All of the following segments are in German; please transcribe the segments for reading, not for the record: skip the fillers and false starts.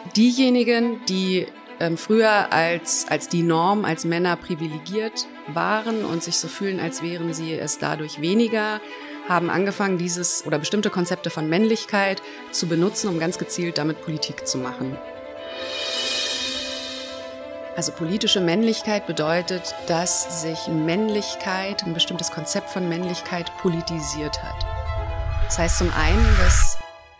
diejenigen, die früher als die Norm, als Männer privilegiert waren und sich so fühlen, als wären sie es dadurch weniger, haben angefangen, bestimmte Konzepte von Männlichkeit zu benutzen, um ganz gezielt damit Politik zu machen. Also politische Männlichkeit bedeutet, dass sich Männlichkeit, ein bestimmtes Konzept von Männlichkeit politisiert hat. Das heißt zum einen, dass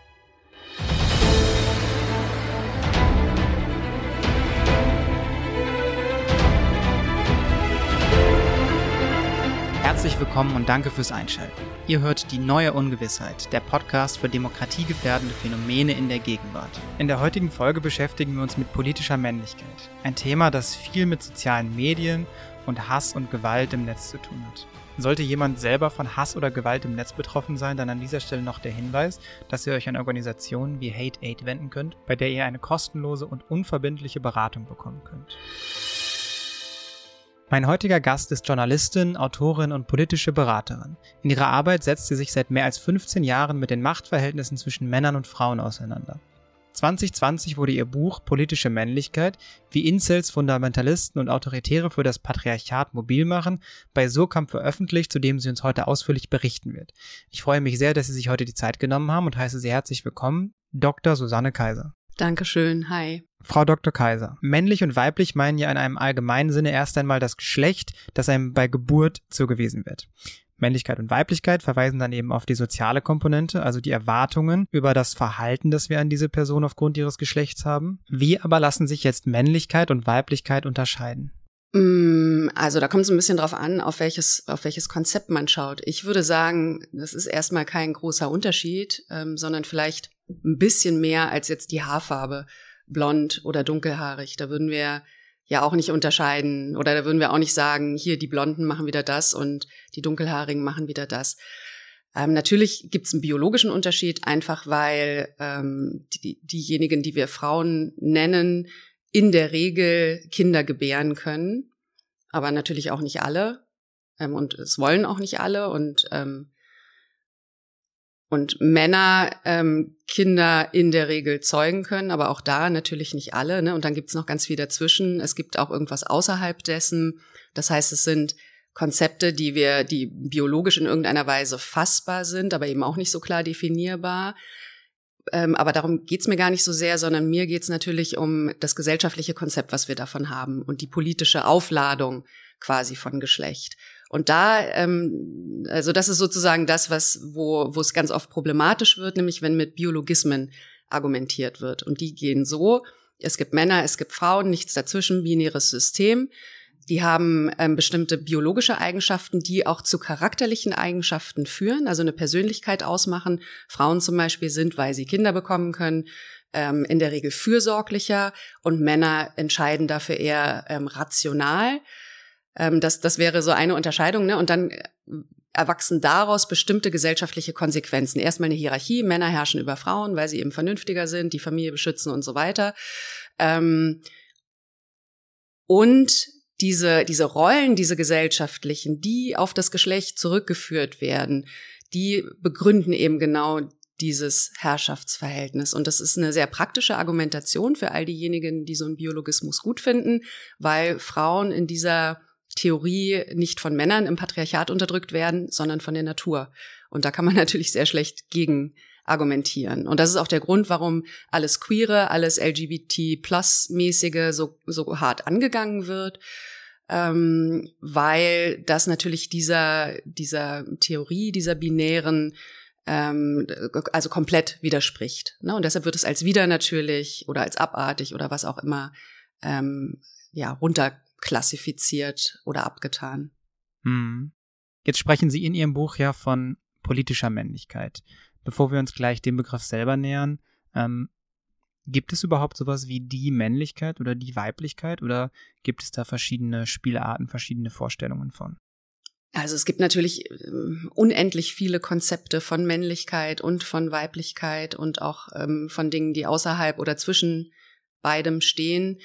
Herzlich willkommen und danke fürs Einschalten. Ihr hört Die neue Ungewissheit, der Podcast für demokratiegefährdende Phänomene in der Gegenwart. In der heutigen Folge beschäftigen wir uns mit politischer Männlichkeit. Ein Thema, das viel mit sozialen Medien und Hass und Gewalt im Netz zu tun hat. Sollte jemand selber von Hass oder Gewalt im Netz betroffen sein, dann an dieser Stelle noch der Hinweis, dass ihr euch an Organisationen wie Hate Aid wenden könnt, bei der ihr eine kostenlose und unverbindliche Beratung bekommen könnt. Mein heutiger Gast ist Journalistin, Autorin und politische Beraterin. In ihrer Arbeit setzt sie sich seit mehr als 15 Jahren mit den Machtverhältnissen zwischen Männern und Frauen auseinander. 2020 wurde ihr Buch Politische Männlichkeit, wie Incels, Fundamentalisten und Autoritäre für das Patriarchat mobil machen, bei Surkamp veröffentlicht, zu dem sie uns heute ausführlich berichten wird. Ich freue mich sehr, dass Sie sich heute die Zeit genommen haben und heiße Sie herzlich willkommen, Dr. Susanne Kaiser. Dankeschön, hi. Frau Dr. Kaiser, männlich und weiblich meinen ja in einem allgemeinen Sinne erst einmal das Geschlecht, das einem bei Geburt zugewiesen wird. Männlichkeit und Weiblichkeit verweisen dann eben auf die soziale Komponente, also die Erwartungen über das Verhalten, das wir an diese Person aufgrund ihres Geschlechts haben. Wie aber lassen sich jetzt Männlichkeit und Weiblichkeit unterscheiden? Also da kommt es ein bisschen drauf an, auf welches Konzept man schaut. Ich würde sagen, das ist erstmal kein großer Unterschied, sondern vielleicht ein bisschen mehr als jetzt die Haarfarbe, blond oder dunkelhaarig. Da würden wir ja auch nicht unterscheiden oder da würden wir auch nicht sagen, hier die Blonden machen wieder das und die Dunkelhaarigen machen wieder das. Natürlich gibt es einen biologischen Unterschied, einfach weil diejenigen, die wir Frauen nennen, in der Regel Kinder gebären können, aber natürlich auch nicht alle und es wollen auch nicht alle und Männer Kinder in der Regel zeugen können, aber auch da natürlich nicht alle, ne? Und dann gibt's noch ganz viel dazwischen. Es gibt auch irgendwas außerhalb dessen. Das heißt, es sind Konzepte, die biologisch in irgendeiner Weise fassbar sind, aber eben auch nicht so klar definierbar. Aber darum geht's mir gar nicht so sehr, sondern mir geht's natürlich um das gesellschaftliche Konzept, was wir davon haben und die politische Aufladung quasi von Geschlecht. Und da, also das ist sozusagen das, wo es ganz oft problematisch wird, nämlich wenn mit Biologismen argumentiert wird. Und die gehen so: Es gibt Männer, es gibt Frauen, nichts dazwischen, binäres System. Die haben bestimmte biologische Eigenschaften, die auch zu charakterlichen Eigenschaften führen, also eine Persönlichkeit ausmachen. Frauen zum Beispiel sind, weil sie Kinder bekommen können, in der Regel fürsorglicher und Männer entscheiden dafür eher rational. Das wäre so eine Unterscheidung, ne? Und dann erwachsen daraus bestimmte gesellschaftliche Konsequenzen. Erstmal eine Hierarchie, Männer herrschen über Frauen, weil sie eben vernünftiger sind, die Familie beschützen und so weiter. Und diese Rollen, diese gesellschaftlichen, die auf das Geschlecht zurückgeführt werden, die begründen eben genau dieses Herrschaftsverhältnis. Und das ist eine sehr praktische Argumentation für all diejenigen, die so einen Biologismus gut finden, weil Frauen in dieser Theorie nicht von Männern im Patriarchat unterdrückt werden, sondern von der Natur. Und da kann man natürlich sehr schlecht gegen argumentieren. Und das ist auch der Grund, warum alles Queere, alles LGBT-Plus-mäßige so hart angegangen wird, weil das natürlich dieser Theorie, dieser binären, also komplett widerspricht. Ne? Und deshalb wird es als widernatürlich oder als abartig oder was auch immer runterklassifiziert oder abgetan. Jetzt sprechen Sie in Ihrem Buch ja von politischer Männlichkeit. Bevor wir uns gleich dem Begriff selber nähern, gibt es überhaupt sowas wie die Männlichkeit oder die Weiblichkeit oder gibt es da verschiedene Spielarten, verschiedene Vorstellungen von? Also es gibt natürlich unendlich viele Konzepte von Männlichkeit und von Weiblichkeit und auch von Dingen, die außerhalb oder zwischen beidem stehen.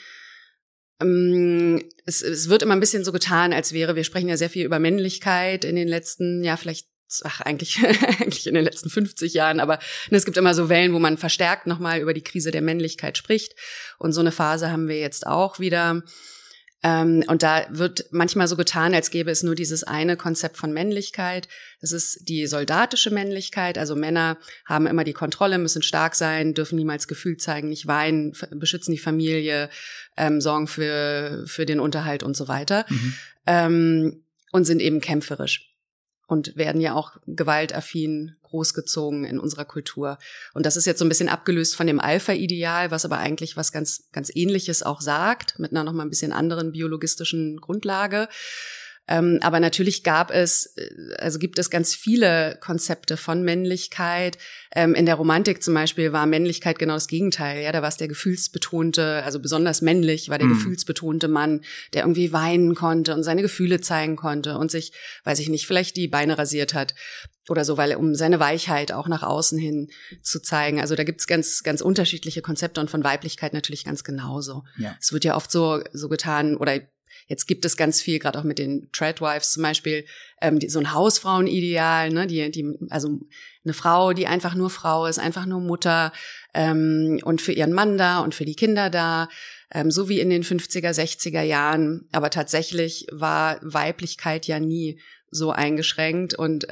Es wird immer ein bisschen so getan, als wäre, wir sprechen ja sehr viel über Männlichkeit in den letzten, vielleicht eigentlich in den letzten 50 Jahren, aber es gibt immer so Wellen, wo man verstärkt nochmal über die Krise der Männlichkeit spricht. Und so eine Phase haben wir jetzt auch wieder. Und da wird manchmal so getan, als gäbe es nur dieses eine Konzept von Männlichkeit. Das ist die soldatische Männlichkeit. Also Männer haben immer die Kontrolle, müssen stark sein, dürfen niemals Gefühl zeigen, nicht weinen, beschützen die Familie, sorgen für den Unterhalt und so weiter. Und sind eben kämpferisch. Und werden ja auch gewaltaffin großgezogen in unserer Kultur. Und das ist jetzt so ein bisschen abgelöst von dem Alpha-Ideal, was aber eigentlich was ganz, ganz Ähnliches auch sagt, mit einer noch mal ein bisschen anderen biologistischen Grundlage. Aber natürlich gibt es ganz viele Konzepte von Männlichkeit. In der Romantik zum Beispiel war Männlichkeit genau das Gegenteil. Ja, da war es der gefühlsbetonte, also besonders männlich war der gefühlsbetonte Mann, der irgendwie weinen konnte und seine Gefühle zeigen konnte und sich, weiß ich nicht, vielleicht die Beine rasiert hat oder so, um seine Weichheit auch nach außen hin zu zeigen. Also da gibt's ganz, ganz unterschiedliche Konzepte und von Weiblichkeit natürlich ganz genauso. Ja. Es wird ja oft so getan, oder jetzt gibt es ganz viel, gerade auch mit den Tradwives zum Beispiel, so ein Hausfrauenideal, ne, also eine Frau, die einfach nur Frau ist, einfach nur Mutter und für ihren Mann da und für die Kinder da, so wie in den 50er, 60er Jahren. Aber tatsächlich war Weiblichkeit ja nie so eingeschränkt und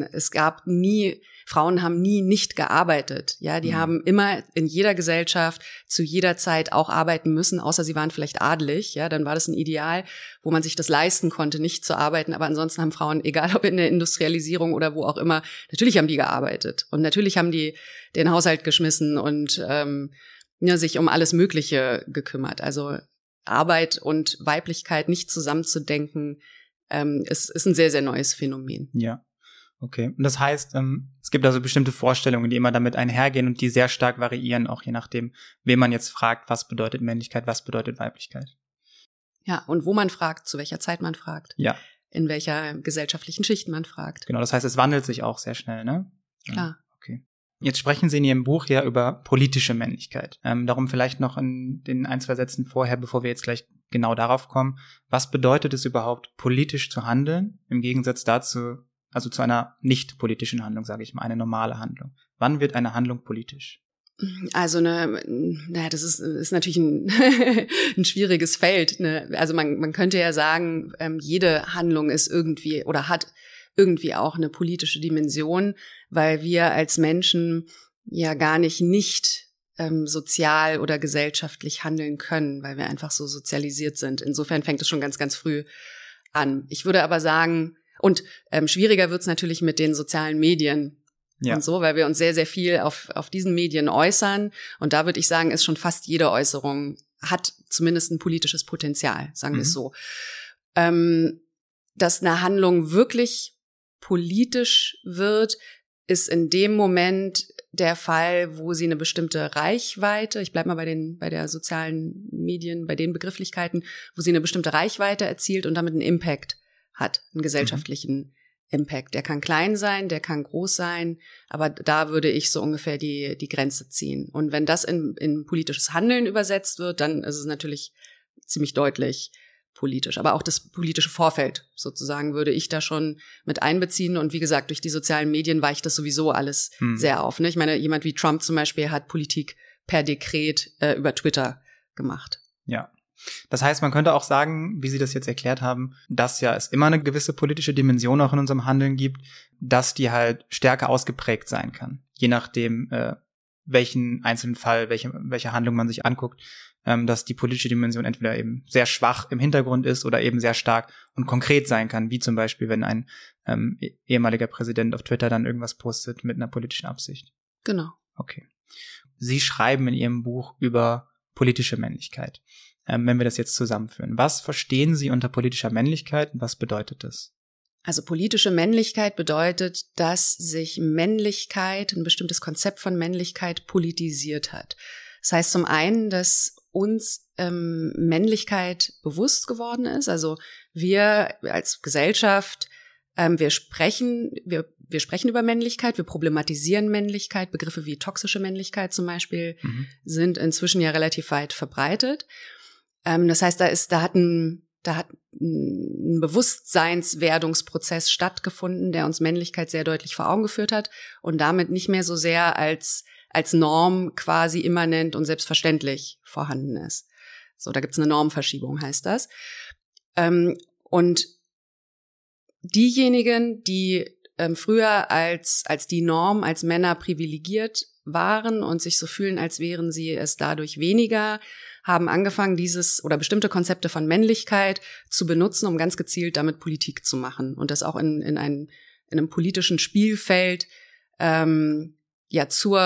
Frauen haben nie nicht gearbeitet. Ja, die haben immer in jeder Gesellschaft zu jeder Zeit auch arbeiten müssen, außer sie waren vielleicht adelig. Ja, dann war das ein Ideal, wo man sich das leisten konnte, nicht zu arbeiten. Aber ansonsten haben Frauen, egal ob in der Industrialisierung oder wo auch immer, natürlich haben die gearbeitet. Und natürlich haben die den Haushalt geschmissen und sich um alles Mögliche gekümmert. Also Arbeit und Weiblichkeit nicht zusammenzudenken, ist ein sehr, sehr neues Phänomen. Ja. Okay, und das heißt, es gibt also bestimmte Vorstellungen, die immer damit einhergehen und die sehr stark variieren, auch je nachdem, wen man jetzt fragt, was bedeutet Männlichkeit, was bedeutet Weiblichkeit. Ja, und wo man fragt, zu welcher Zeit man fragt. Ja. In welcher gesellschaftlichen Schicht man fragt. Genau, das heißt, es wandelt sich auch sehr schnell, ne? Klar. Okay. Jetzt sprechen Sie in Ihrem Buch ja über politische Männlichkeit. Darum vielleicht noch in den 1, 2 Sätzen vorher, bevor wir jetzt gleich genau darauf kommen. Was bedeutet es überhaupt, politisch zu handeln, im Gegensatz dazu, also zu einer nicht politischen Handlung, sage ich mal, eine normale Handlung? Wann wird eine Handlung politisch? Also das ist natürlich ein schwieriges Feld. Ne? Also man könnte ja sagen, jede Handlung ist irgendwie oder hat irgendwie auch eine politische Dimension, weil wir als Menschen ja gar nicht sozial oder gesellschaftlich handeln können, weil wir einfach so sozialisiert sind. Insofern fängt es schon ganz, ganz früh an. Ich würde aber sagen, und schwieriger wird's natürlich mit den sozialen Medien und so, weil wir uns sehr, sehr viel auf diesen Medien äußern. Und da würde ich sagen, ist schon fast jede Äußerung hat zumindest ein politisches Potenzial, sagen wir es so. Dass eine Handlung wirklich politisch wird, ist in dem Moment der Fall, wo sie eine bestimmte Reichweite, ich bleib mal bei der sozialen Medien, bei den Begrifflichkeiten, wo sie eine bestimmte Reichweite erzielt und damit einen Impact hat, einen gesellschaftlichen Impact. Der kann klein sein, der kann groß sein, aber da würde ich so ungefähr die Grenze ziehen. Und wenn das in politisches Handeln übersetzt wird, dann ist es natürlich ziemlich deutlich politisch. Aber auch das politische Vorfeld sozusagen würde ich da schon mit einbeziehen. Und wie gesagt, durch die sozialen Medien weicht das sowieso alles sehr auf. Ne? Ich meine, jemand wie Trump zum Beispiel hat Politik per Dekret über Twitter gemacht. Ja. Das heißt, man könnte auch sagen, wie Sie das jetzt erklärt haben, dass ja es immer eine gewisse politische Dimension auch in unserem Handeln gibt, dass die halt stärker ausgeprägt sein kann. Je nachdem, welchen einzelnen Fall, welche Handlung man sich anguckt, dass die politische Dimension entweder eben sehr schwach im Hintergrund ist oder eben sehr stark und konkret sein kann, wie zum Beispiel, wenn ein ehemaliger Präsident auf Twitter dann irgendwas postet mit einer politischen Absicht. Genau. Okay. Sie schreiben in Ihrem Buch über politische Männlichkeit. Wenn wir das jetzt zusammenführen. Was verstehen Sie unter politischer Männlichkeit und was bedeutet das? Also politische Männlichkeit bedeutet, dass sich Männlichkeit, ein bestimmtes Konzept von Männlichkeit politisiert hat. Das heißt zum einen, dass uns Männlichkeit bewusst geworden ist. Also wir als Gesellschaft, wir sprechen über Männlichkeit, wir problematisieren Männlichkeit. Begriffe wie toxische Männlichkeit zum Beispiel sind inzwischen ja relativ weit verbreitet. Das heißt, da hat ein Da hat ein Bewusstseinswerdungsprozess stattgefunden, der uns Männlichkeit sehr deutlich vor Augen geführt hat und damit nicht mehr so sehr als Norm quasi immanent und selbstverständlich vorhanden ist. So, da gibt's eine Normverschiebung, heißt das. Und diejenigen, die früher als die Norm, als Männer privilegiert waren und sich so fühlen, als wären sie es dadurch weniger, haben angefangen, bestimmte Konzepte von Männlichkeit zu benutzen, um ganz gezielt damit Politik zu machen und das auch in einem politischen Spielfeld zur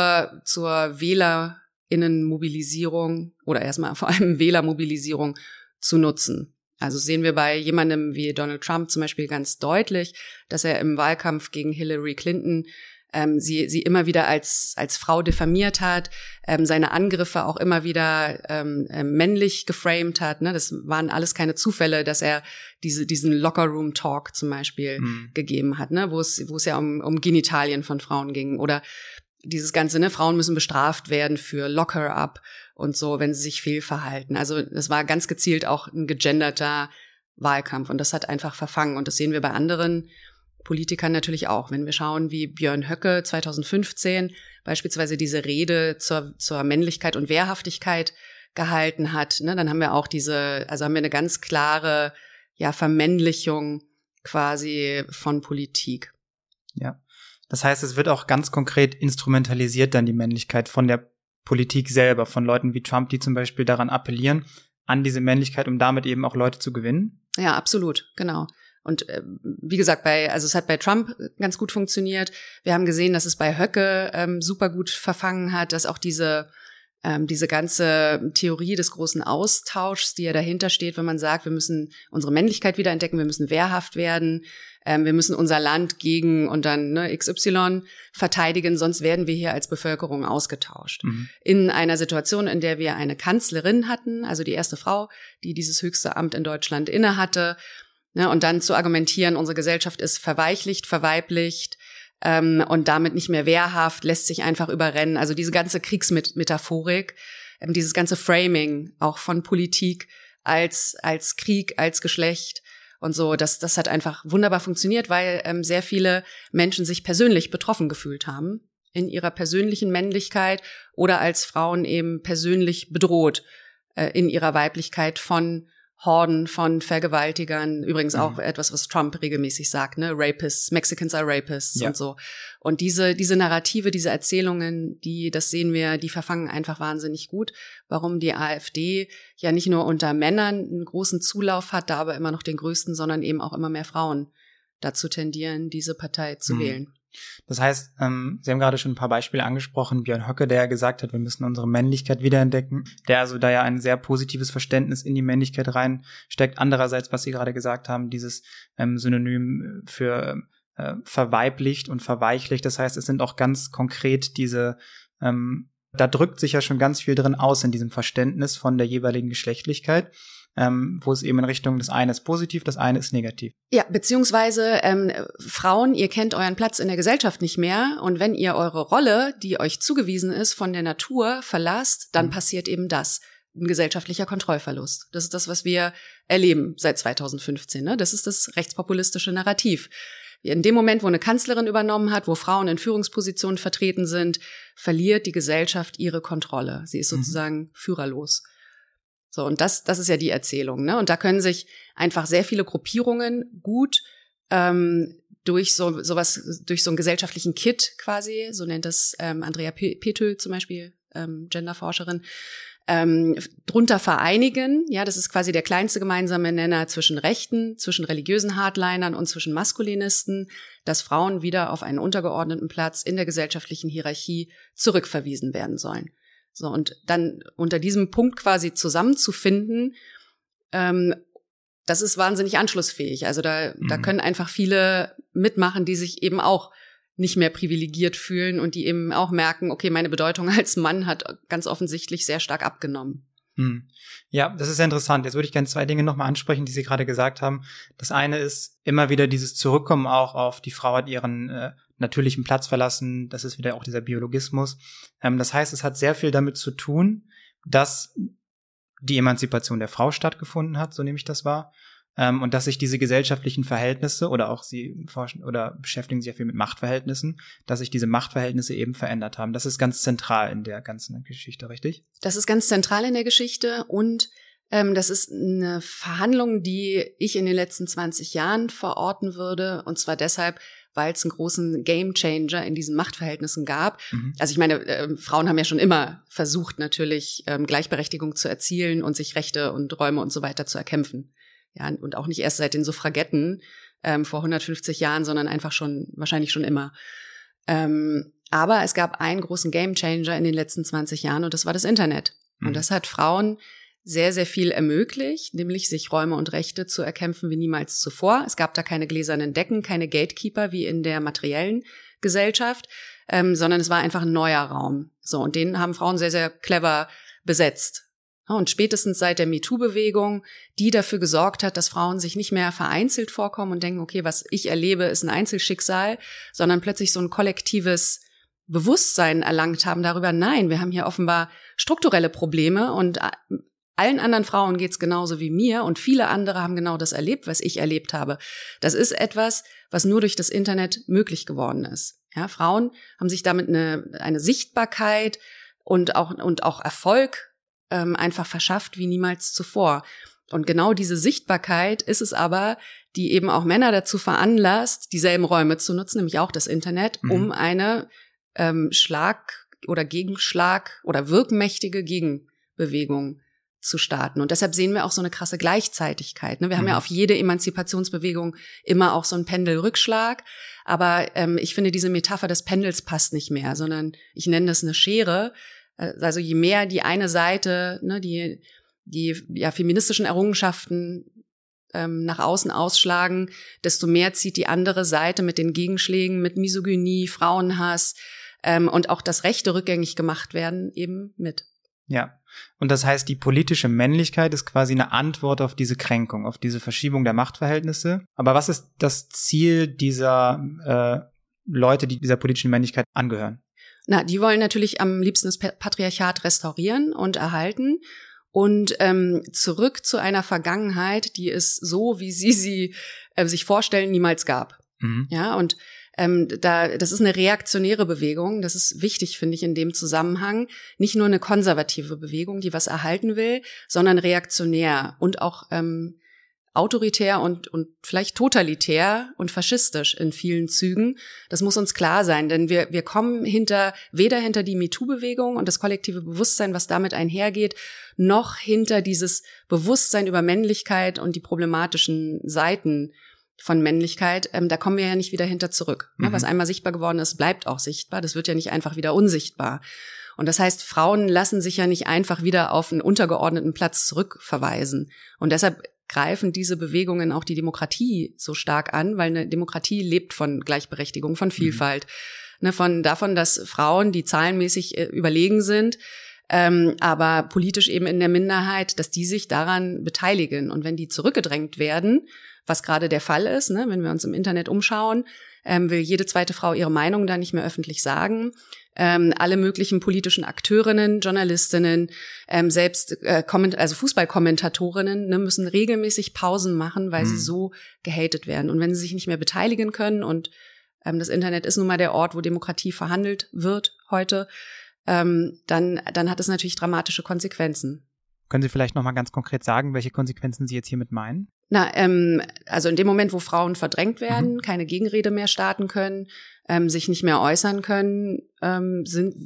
WählerInnenmobilisierung oder erstmal vor allem Wählermobilisierung zu nutzen. Also sehen wir bei jemandem wie Donald Trump zum Beispiel ganz deutlich, dass er im Wahlkampf gegen Hillary Clinton sie immer wieder als Frau diffamiert hat, seine Angriffe auch immer wieder männlich geframed hat. Ne? Das waren alles keine Zufälle, dass er diesen Locker-Room-Talk zum Beispiel gegeben hat, ne? wo es ja um Genitalien von Frauen ging oder dieses ganze, ne, Frauen müssen bestraft werden für Locker-up und so, wenn sie sich fehlverhalten. Also das war ganz gezielt auch ein gegenderter Wahlkampf und das hat einfach verfangen und das sehen wir bei anderen Politikern natürlich auch. Wenn wir schauen, wie Björn Höcke 2015 beispielsweise diese Rede zur Männlichkeit und Wehrhaftigkeit gehalten hat, ne, dann haben wir auch haben wir eine ganz klare, Vermännlichung quasi von Politik. Ja. Das heißt, es wird auch ganz konkret instrumentalisiert dann die Männlichkeit von der Politik selber, von Leuten wie Trump, die zum Beispiel daran appellieren, an diese Männlichkeit, um damit eben auch Leute zu gewinnen? Ja, absolut, genau. Und wie gesagt, es hat bei Trump ganz gut funktioniert. Wir haben gesehen, dass es bei Höcke super gut verfangen hat, dass auch diese ganze Theorie des großen Austauschs, die ja dahinter steht, wenn man sagt, wir müssen unsere Männlichkeit wiederentdecken, wir müssen wehrhaft werden, wir müssen unser Land gegen und dann XY verteidigen, sonst werden wir hier als Bevölkerung ausgetauscht. Mhm. In einer Situation, in der wir eine Kanzlerin hatten, also die erste Frau, die dieses höchste Amt in Deutschland innehatte, und dann zu argumentieren, unsere Gesellschaft ist verweichlicht, verweiblicht, und damit nicht mehr wehrhaft, lässt sich einfach überrennen. Also diese ganze Kriegsmetaphorik, dieses ganze Framing auch von Politik als Krieg, als Geschlecht und so, das hat einfach wunderbar funktioniert, weil sehr viele Menschen sich persönlich betroffen gefühlt haben in ihrer persönlichen Männlichkeit oder als Frauen eben persönlich bedroht in ihrer Weiblichkeit von Horden von Vergewaltigern, übrigens auch etwas, was Trump regelmäßig sagt, ne, Rapists, Mexicans are Rapists und so. Und diese Narrative, diese Erzählungen, das sehen wir, die verfangen einfach wahnsinnig gut. Warum die AfD ja nicht nur unter Männern einen großen Zulauf hat, da aber immer noch den größten, sondern eben auch immer mehr Frauen dazu tendieren, diese Partei zu wählen. Das heißt, Sie haben gerade schon ein paar Beispiele angesprochen, Björn Höcke, der ja gesagt hat, wir müssen unsere Männlichkeit wiederentdecken, der also da ja ein sehr positives Verständnis in die Männlichkeit reinsteckt. Andererseits, was Sie gerade gesagt haben, dieses Synonym für verweiblicht und verweichlicht, das heißt, es sind auch ganz konkret diese, da drückt sich ja schon ganz viel drin aus in diesem Verständnis von der jeweiligen Geschlechtlichkeit. Wo es eben in Richtung, das eine ist positiv, das eine ist negativ. Ja, beziehungsweise Frauen, ihr kennt euren Platz in der Gesellschaft nicht mehr und wenn ihr eure Rolle, die euch zugewiesen ist, von der Natur verlasst, dann passiert eben das, ein gesellschaftlicher Kontrollverlust. Das ist das, was wir erleben seit 2015. Ne? Das ist das rechtspopulistische Narrativ. In dem Moment, wo eine Kanzlerin übernommen hat, wo Frauen in Führungspositionen vertreten sind, verliert die Gesellschaft ihre Kontrolle. Sie ist sozusagen führerlos. So, und das ist ja die Erzählung, ne? Und da können sich einfach sehr viele Gruppierungen gut durch so einen gesellschaftlichen Kit quasi, so nennt das Andrea Petö zum Beispiel, Genderforscherin, drunter vereinigen. Ja, das ist quasi der kleinste gemeinsame Nenner zwischen Rechten, zwischen religiösen Hardlinern und zwischen Maskulinisten, dass Frauen wieder auf einen untergeordneten Platz in der gesellschaftlichen Hierarchie zurückverwiesen werden sollen. So, und dann unter diesem Punkt quasi zusammenzufinden, das ist wahnsinnig anschlussfähig. Also da können einfach viele mitmachen, die sich eben auch nicht mehr privilegiert fühlen und die eben auch merken, okay, meine Bedeutung als Mann hat ganz offensichtlich sehr stark abgenommen. Ja, das ist sehr interessant. Jetzt würde ich gerne 2 Dinge nochmal ansprechen, die Sie gerade gesagt haben. Das eine ist immer wieder dieses Zurückkommen auch auf die Frau hat ihren natürlichen Platz verlassen. Das ist wieder auch dieser Biologismus. Das heißt, es hat sehr viel damit zu tun, dass die Emanzipation der Frau stattgefunden hat, so nehme ich das wahr. Und dass sich diese gesellschaftlichen Verhältnisse oder auch Sie forschen oder beschäftigen sich ja viel mit Machtverhältnissen, dass sich diese Machtverhältnisse eben verändert haben. Das ist ganz zentral in der ganzen Geschichte, richtig? Das ist ganz zentral in der Geschichte und das ist eine Verhandlung, die ich in den letzten 20 Jahren verorten würde. Und zwar deshalb, weil es einen großen Gamechanger in diesen Machtverhältnissen gab. Also ich meine, Frauen haben ja schon immer versucht, natürlich Gleichberechtigung zu erzielen und sich Rechte und Räume und so weiter zu erkämpfen. Ja, und auch nicht erst seit den Suffragetten vor 150 Jahren, sondern einfach wahrscheinlich schon immer. Aber es gab einen großen Gamechanger in den letzten 20 Jahren und das war das Internet. Und das hat Frauen sehr, sehr viel ermöglicht, nämlich sich Räume und Rechte zu erkämpfen wie niemals zuvor. Es gab da keine gläsernen Decken, keine Gatekeeper wie in der materiellen Gesellschaft, sondern es war einfach ein neuer Raum. So, und den haben Frauen sehr, sehr clever besetzt. Und spätestens seit der MeToo-Bewegung, die dafür gesorgt hat, dass Frauen sich nicht mehr vereinzelt vorkommen und denken, okay, was ich erlebe, ist ein Einzelschicksal, sondern plötzlich so ein kollektives Bewusstsein erlangt haben darüber, nein, wir haben hier offenbar strukturelle Probleme und allen anderen Frauen geht's genauso wie mir und viele andere haben genau das erlebt, was ich erlebt habe. Das ist etwas, was nur durch das Internet möglich geworden ist. Ja, Frauen haben sich damit eine Sichtbarkeit und auch Erfolg einfach verschafft wie niemals zuvor. Und genau diese Sichtbarkeit ist es aber, die eben auch Männer dazu veranlasst, dieselben Räume zu nutzen, nämlich auch das Internet, um eine Schlag- oder Gegenschlag- oder wirkmächtige Gegenbewegung zu starten. Und deshalb sehen wir auch so eine krasse Gleichzeitigkeit. Wir haben ja auf jede Emanzipationsbewegung immer auch so einen Pendelrückschlag. Aber ich finde, diese Metapher des Pendels passt nicht mehr, sondern ich nenne das eine Schere. Also je mehr die eine Seite, die feministischen Errungenschaften nach außen ausschlagen, desto mehr zieht die andere Seite mit den Gegenschlägen, mit Misogynie, Frauenhass und auch das Rechte rückgängig gemacht werden eben mit. Ja, und das heißt, die politische Männlichkeit ist quasi eine Antwort auf diese Kränkung, auf diese Verschiebung der Machtverhältnisse. Aber was ist das Ziel dieser Leute, die dieser politischen Männlichkeit angehören? Na, die wollen natürlich am liebsten das Patriarchat restaurieren und erhalten und zurück zu einer Vergangenheit, die es so, wie sie sich vorstellen, niemals gab. Ja, und das ist eine reaktionäre Bewegung. Das ist wichtig, finde ich, in dem Zusammenhang. Nicht nur eine konservative Bewegung, die was erhalten will, sondern reaktionär und auch autoritär und vielleicht totalitär und faschistisch in vielen Zügen. Das muss uns klar sein, denn wir kommen weder hinter die MeToo-Bewegung und das kollektive Bewusstsein, was damit einhergeht, noch hinter dieses Bewusstsein über Männlichkeit und die problematischen Seiten von Männlichkeit, da kommen wir ja nicht wieder hinter zurück. Was einmal sichtbar geworden ist, bleibt auch sichtbar. Das wird ja nicht einfach wieder unsichtbar. Und das heißt, Frauen lassen sich ja nicht einfach wieder auf einen untergeordneten Platz zurückverweisen. Und deshalb greifen diese Bewegungen auch die Demokratie so stark an, weil eine Demokratie lebt von Gleichberechtigung, von Vielfalt, davon, dass Frauen, die zahlenmäßig überlegen sind, aber politisch eben in der Minderheit, dass die sich daran beteiligen. Und wenn die zurückgedrängt werden, was gerade der Fall ist, wenn wir uns im Internet umschauen, will jede zweite Frau ihre Meinung da nicht mehr öffentlich sagen. Alle möglichen politischen Akteurinnen, Journalistinnen, selbst also Fußballkommentatorinnen müssen regelmäßig Pausen machen, weil sie so gehatet werden. Und wenn sie sich nicht mehr beteiligen können, und das Internet ist nun mal der Ort, wo Demokratie verhandelt wird heute, dann hat es natürlich dramatische Konsequenzen. Können Sie vielleicht noch mal ganz konkret sagen, welche Konsequenzen Sie jetzt hiermit meinen? Also in dem Moment, wo Frauen verdrängt werden, keine Gegenrede mehr starten können, sich nicht mehr äußern können, sind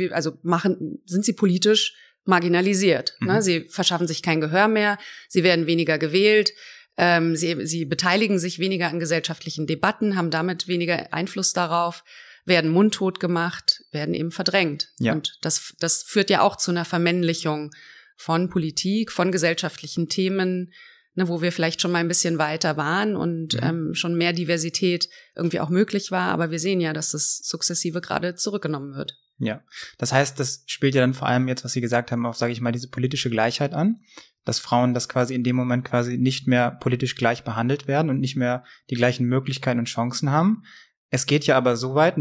sie politisch marginalisiert. Sie verschaffen sich kein Gehör mehr, sie werden weniger gewählt, sie beteiligen sich weniger an gesellschaftlichen Debatten, haben damit weniger Einfluss darauf, werden mundtot gemacht, werden eben verdrängt. Ja. Und das führt ja auch zu einer Vermännlichung von Politik, von gesellschaftlichen Themen, wo wir vielleicht schon mal ein bisschen weiter waren und schon mehr Diversität irgendwie auch möglich war. Aber wir sehen ja, dass das sukzessive gerade zurückgenommen wird. Ja, das heißt, das spielt ja dann vor allem jetzt, was Sie gesagt haben, auf, sage ich mal, diese politische Gleichheit an, dass Frauen das quasi in dem Moment quasi nicht mehr politisch gleich behandelt werden und nicht mehr die gleichen Möglichkeiten und Chancen haben. Es geht ja aber so weit, und darauf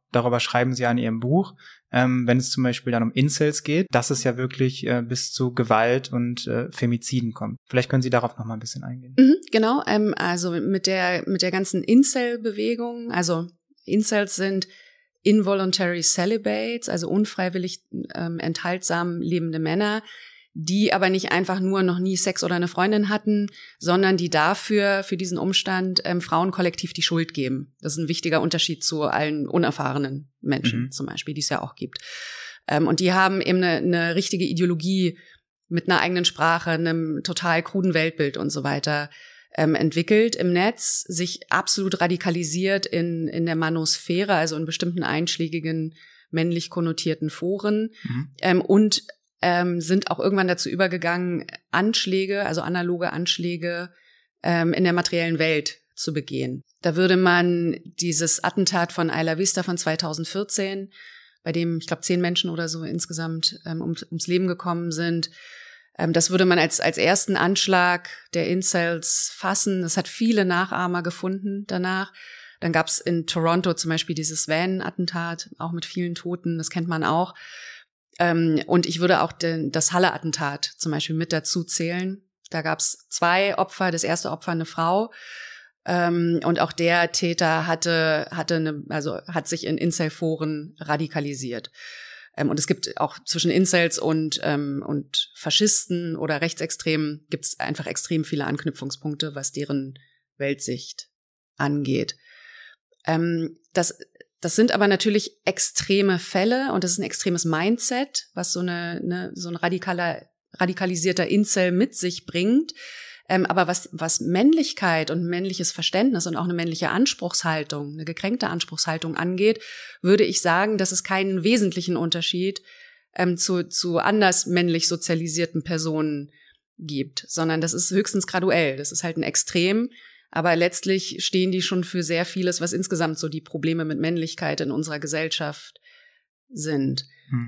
darüber schreiben Sie ja in Ihrem Buch, wenn es zum Beispiel dann um Incels geht, dass es ja wirklich bis zu Gewalt und Femiziden kommt. Vielleicht können Sie darauf noch mal ein bisschen eingehen. Genau, also mit der ganzen Incel-Bewegung, also Incels sind involuntary celibates, also unfreiwillig enthaltsam lebende Männer, die aber nicht einfach nur noch nie Sex oder eine Freundin hatten, sondern die für diesen Umstand Frauen kollektiv die Schuld geben. Das ist ein wichtiger Unterschied zu allen unerfahrenen Menschen zum Beispiel, die es ja auch gibt. Und die haben eben eine richtige Ideologie mit einer eigenen Sprache, einem total kruden Weltbild und so weiter entwickelt im Netz, sich absolut radikalisiert in der Manosphäre, also in bestimmten einschlägigen männlich konnotierten Foren und sind auch irgendwann dazu übergegangen, Anschläge, also analoge Anschläge in der materiellen Welt zu begehen. Da würde man dieses Attentat von Isla Vista von 2014, bei dem, ich glaube, 10 Menschen oder so insgesamt ums Leben gekommen sind, das würde man als ersten Anschlag der Incels fassen. Es hat viele Nachahmer gefunden danach. Dann gab es in Toronto zum Beispiel dieses Van-Attentat, auch mit vielen Toten, das kennt man auch. Und ich würde auch das Halle-Attentat zum Beispiel mit dazu zählen. Da gab es 2 Opfer, das erste Opfer eine Frau. Und auch der Täter hat sich in Incel-Foren radikalisiert. Und es gibt auch zwischen Incels und Faschisten oder Rechtsextremen gibt es einfach extrem viele Anknüpfungspunkte, was deren Weltsicht angeht. Das sind aber natürlich extreme Fälle und das ist ein extremes Mindset, was so ein radikalisierter Incel mit sich bringt. Aber was Männlichkeit und männliches Verständnis und auch eine männliche Anspruchshaltung, eine gekränkte Anspruchshaltung angeht, würde ich sagen, dass es keinen wesentlichen Unterschied zu anders männlich sozialisierten Personen gibt, sondern das ist höchstens graduell. Das ist halt ein Extrem, aber letztlich stehen die schon für sehr vieles, was insgesamt so die Probleme mit Männlichkeit in unserer Gesellschaft sind.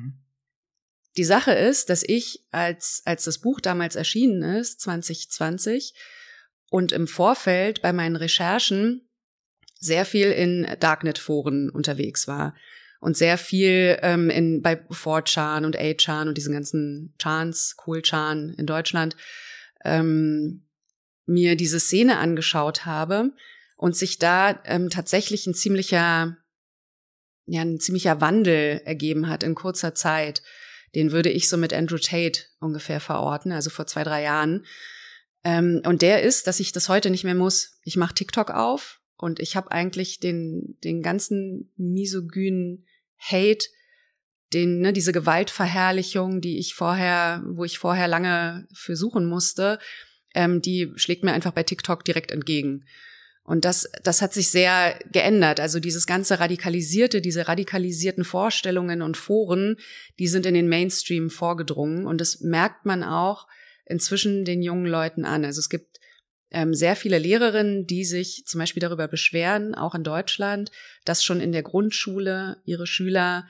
Die Sache ist, dass ich, als das Buch damals erschienen ist, 2020, und im Vorfeld bei meinen Recherchen sehr viel in Darknet-Foren unterwegs war und sehr viel bei 4chan und 8chan und diesen ganzen Chans, Cool-Chan in Deutschland, mir diese Szene angeschaut habe und sich da tatsächlich ein ziemlicher Wandel ergeben hat in kurzer Zeit. Den würde ich so mit Andrew Tate ungefähr verorten, also vor 2-3 Jahren. Und der ist, dass ich das heute nicht mehr muss. Ich mache TikTok auf und ich habe eigentlich den ganzen misogynen Hate, diese Gewaltverherrlichung, wo ich vorher lange für suchen musste, die schlägt mir einfach bei TikTok direkt entgegen. Und das hat sich sehr geändert. Also diese radikalisierten Vorstellungen und Foren, die sind in den Mainstream vorgedrungen. Und das merkt man auch inzwischen den jungen Leuten an. Also es gibt sehr viele Lehrerinnen, die sich zum Beispiel darüber beschweren, auch in Deutschland, dass schon in der Grundschule ihre Schüler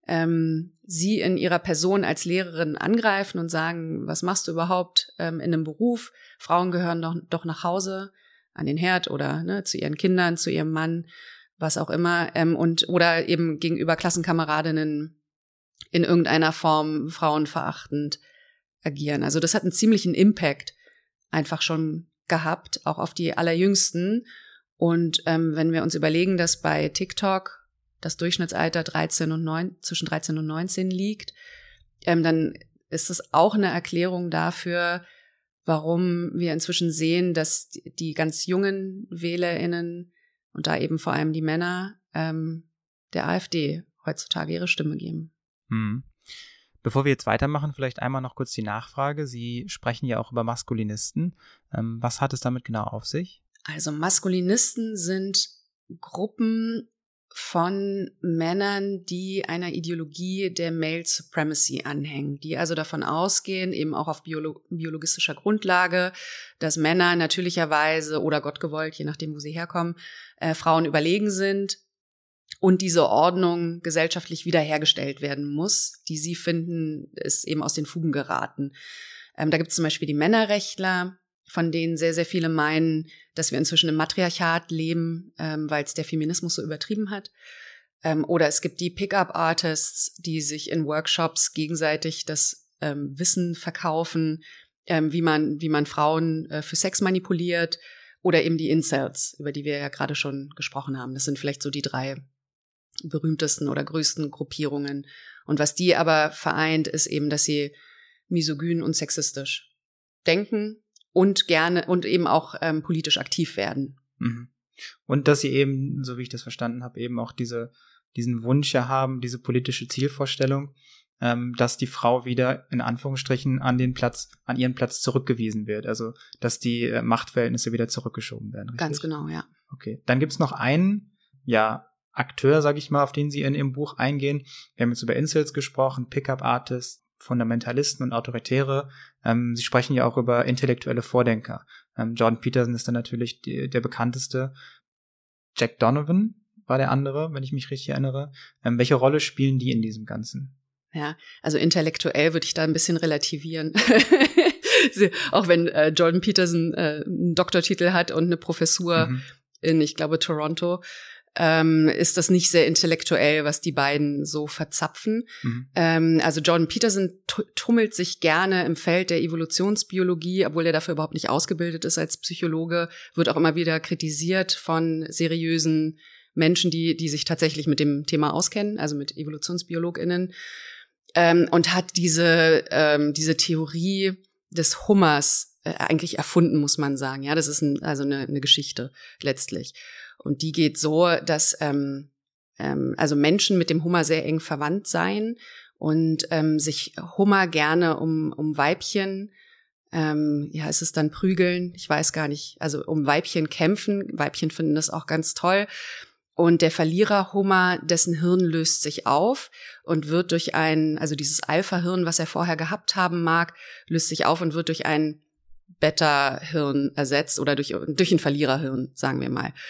sie in ihrer Person als Lehrerin angreifen und sagen, was machst du überhaupt in einem Beruf? Frauen gehören doch nach Hause, an den Herd oder zu ihren Kindern, zu ihrem Mann, was auch immer, oder eben gegenüber Klassenkameradinnen in irgendeiner Form frauenverachtend agieren. Also das hat einen ziemlichen Impact einfach schon gehabt, auch auf die Allerjüngsten. Und wenn wir uns überlegen, dass bei TikTok das Durchschnittsalter zwischen 13 und 19 liegt, dann ist es auch eine Erklärung dafür, warum wir inzwischen sehen, dass die ganz jungen WählerInnen und da eben vor allem die Männer der AfD heutzutage ihre Stimme geben. Bevor wir jetzt weitermachen, vielleicht einmal noch kurz die Nachfrage. Sie sprechen ja auch über Maskulinisten. Was hat es damit genau auf sich? Also Maskulinisten sind Gruppen von Männern, die einer Ideologie der Male Supremacy anhängen, die also davon ausgehen, eben auch auf biologistischer Grundlage, dass Männer natürlicherweise oder gottgewollt, je nachdem, wo sie herkommen, Frauen überlegen sind und diese Ordnung gesellschaftlich wiederhergestellt werden muss, die sie finden, ist eben aus den Fugen geraten. Da gibt es zum Beispiel die Männerrechtler, von denen sehr, sehr viele meinen, dass wir inzwischen im Matriarchat leben, weil es der Feminismus so übertrieben hat. Oder es gibt die Pickup-Artists, die sich in Workshops gegenseitig das Wissen verkaufen, wie man Frauen für Sex manipuliert, oder eben die Incels, über die wir ja gerade schon gesprochen haben. Das sind vielleicht so die 3 berühmtesten oder größten Gruppierungen. Und was die aber vereint, ist eben, dass sie misogyn und sexistisch denken und gerne und eben auch politisch aktiv werden. Mhm. Und dass sie eben, so wie ich das verstanden habe, eben auch diesen Wunsch ja haben, diese politische Zielvorstellung, dass die Frau wieder in Anführungsstrichen an ihren Platz zurückgewiesen wird. Also, dass die Machtverhältnisse wieder zurückgeschoben werden. Richtig? Ganz genau, ja. Okay. Dann gibt's noch einen, Akteur, sag ich mal, auf den Sie in Ihrem Buch eingehen. Wir haben jetzt über Incels gesprochen, Pickup-Artists, Fundamentalisten und Autoritäre. Sie sprechen ja auch über intellektuelle Vordenker. Jordan Peterson ist dann natürlich der bekannteste. Jack Donovan war der andere, wenn ich mich richtig erinnere. Welche Rolle spielen die in diesem Ganzen? Ja, also intellektuell würde ich da ein bisschen relativieren. Auch wenn Jordan Peterson einen Doktortitel hat und eine Professur in, ich glaube, Toronto, ist das nicht sehr intellektuell, was die beiden so verzapfen. Also Jordan Peterson tummelt sich gerne im Feld der Evolutionsbiologie, obwohl er dafür überhaupt nicht ausgebildet ist als Psychologe, wird auch immer wieder kritisiert von seriösen Menschen, die sich tatsächlich mit dem Thema auskennen, also mit EvolutionsbiologInnen, und hat diese Theorie des Hummers eigentlich erfunden, muss man sagen. Ja, das ist eine Geschichte letztlich. Und die geht so, dass also Menschen mit dem Hummer sehr eng verwandt seien und sich Hummer gerne um Weibchen, ist es dann prügeln? Ich weiß gar nicht. Also um Weibchen kämpfen. Weibchen finden das auch ganz toll. Und der Verlierer-Hummer, dessen Hirn löst sich auf und wird durch also dieses Alpha-Hirn, was er vorher gehabt haben mag, löst sich auf und wird durch ein Beta-Hirn ersetzt oder durch ein Verliererhirn, sagen wir mal.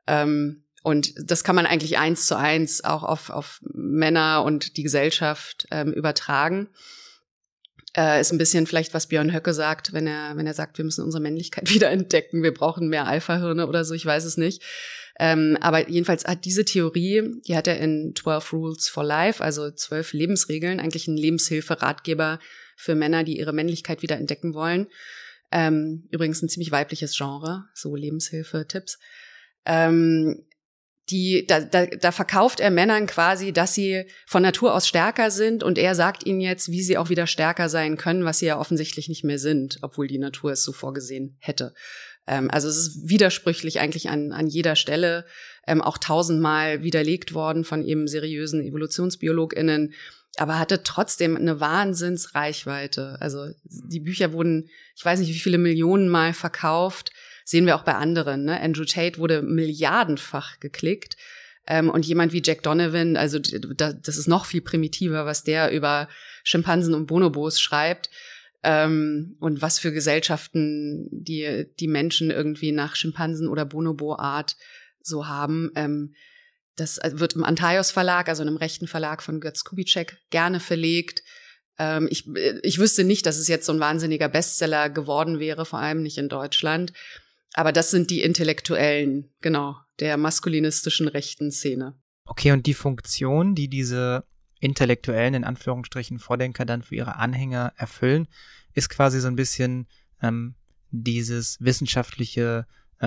Und das kann man eigentlich 1:1 auch auf Männer und die Gesellschaft übertragen. Ist ein bisschen vielleicht, was Björn Höcke sagt, wenn er sagt, wir müssen unsere Männlichkeit wieder entdecken, wir brauchen mehr Alpha-Hirne oder so, ich weiß es nicht. Aber jedenfalls hat diese Theorie, die hat er in 12 Rules for Life, also 12 Lebensregeln, eigentlich ein Lebenshilfe-Ratgeber für Männer, die ihre Männlichkeit wieder entdecken wollen. Übrigens ein ziemlich weibliches Genre, so Lebenshilfe-Tipps. Da verkauft er Männern quasi, dass sie von Natur aus stärker sind, und er sagt ihnen jetzt, wie sie auch wieder stärker sein können, was sie ja offensichtlich nicht mehr sind, obwohl die Natur es so vorgesehen hätte. Also es ist widersprüchlich eigentlich an jeder Stelle, auch 1000-mal widerlegt worden von eben seriösen EvolutionsbiologInnen, aber hatte trotzdem eine Wahnsinnsreichweite. Also die Bücher wurden, ich weiß nicht wie viele Millionen Mal verkauft, sehen wir auch bei anderen. Ne? Andrew Tate wurde milliardenfach geklickt. Und jemand wie Jack Donovan, also das ist noch viel primitiver, was der über Schimpansen und Bonobos schreibt. Und was für Gesellschaften die Menschen irgendwie nach Schimpansen- oder Bonobo-Art so haben. Das wird im Antaios Verlag, also einem rechten Verlag von Götz Kubitschek, gerne verlegt. Ich wüsste nicht, dass es jetzt so ein wahnsinniger Bestseller geworden wäre, vor allem nicht in Deutschland. Aber das sind die Intellektuellen, genau, der maskulinistischen rechten Szene. Okay, und die Funktion, die diese intellektuellen, in Anführungsstrichen, Vordenker dann für ihre Anhänger erfüllen, ist quasi so ein bisschen dieser wissenschaftliche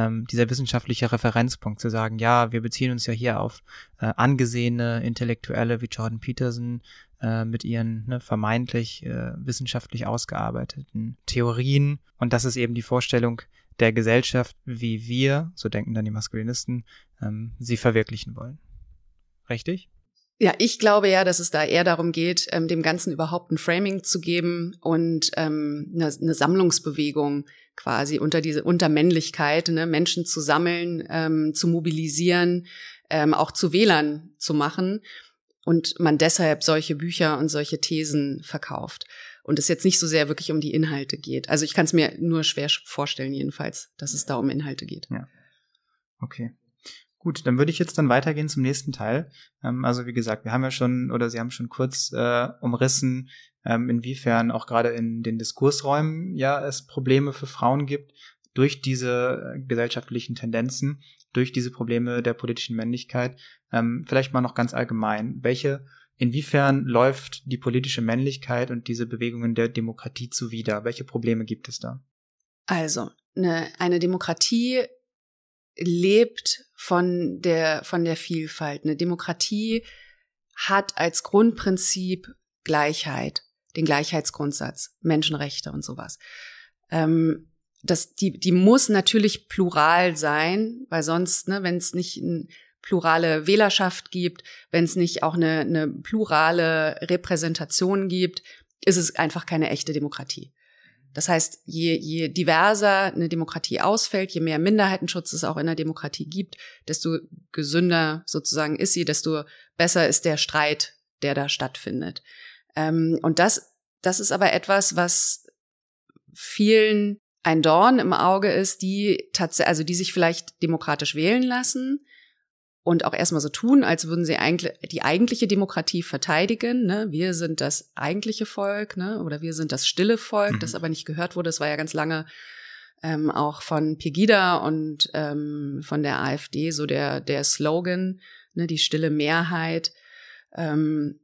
Referenzpunkt, zu sagen, ja, wir beziehen uns ja hier auf angesehene Intellektuelle wie Jordan Peterson mit ihren vermeintlich wissenschaftlich ausgearbeiteten Theorien. Und das ist eben die Vorstellung der Gesellschaft, wie wir, so denken dann die Maskulinisten, sie verwirklichen wollen. Richtig? Ja, ich glaube ja, dass es da eher darum geht, dem Ganzen überhaupt ein Framing zu geben und eine Sammlungsbewegung quasi unter Männlichkeit, ne, Menschen zu sammeln, zu mobilisieren, auch zu Wählern zu machen, und man deshalb solche Bücher und solche Thesen verkauft. Und es jetzt nicht so sehr wirklich um die Inhalte geht. Also ich kann es mir nur schwer vorstellen jedenfalls, dass es da um Inhalte geht. Ja, okay. Gut, dann würde ich jetzt weitergehen zum nächsten Teil. Also wie gesagt, wir haben ja schon, oder Sie haben schon kurz umrissen, inwiefern auch gerade in den Diskursräumen ja es Probleme für Frauen gibt durch diese gesellschaftlichen Tendenzen. durch diese Probleme der politischen Männlichkeit. Vielleicht mal noch ganz allgemein. Inwiefern läuft die politische Männlichkeit und diese Bewegungen der Demokratie zuwider? Welche Probleme gibt es da? Also, eine Demokratie lebt von der Vielfalt. Eine Demokratie hat als Grundprinzip Gleichheit, den Gleichheitsgrundsatz, Menschenrechte und sowas. Die muss natürlich plural sein, weil sonst, wenn es nicht eine plurale Wählerschaft gibt, wenn es nicht auch eine plurale Repräsentation gibt, ist es einfach keine echte Demokratie. Das heißt, je diverser eine Demokratie ausfällt, je mehr Minderheitenschutz es auch in der Demokratie gibt, desto gesünder sozusagen ist sie, desto besser ist der Streit, der da stattfindet. Und das ist aber etwas, was vielen ein Dorn im Auge ist, die sich vielleicht demokratisch wählen lassen und auch erstmal so tun, als würden sie die eigentliche Demokratie verteidigen. Ne? Wir sind das eigentliche Volk, ne? Oder wir sind das stille Volk, das aber nicht gehört wurde. Das war ja ganz lange auch von Pegida und von der AfD so der Slogan, ne? Die stille Mehrheit. Da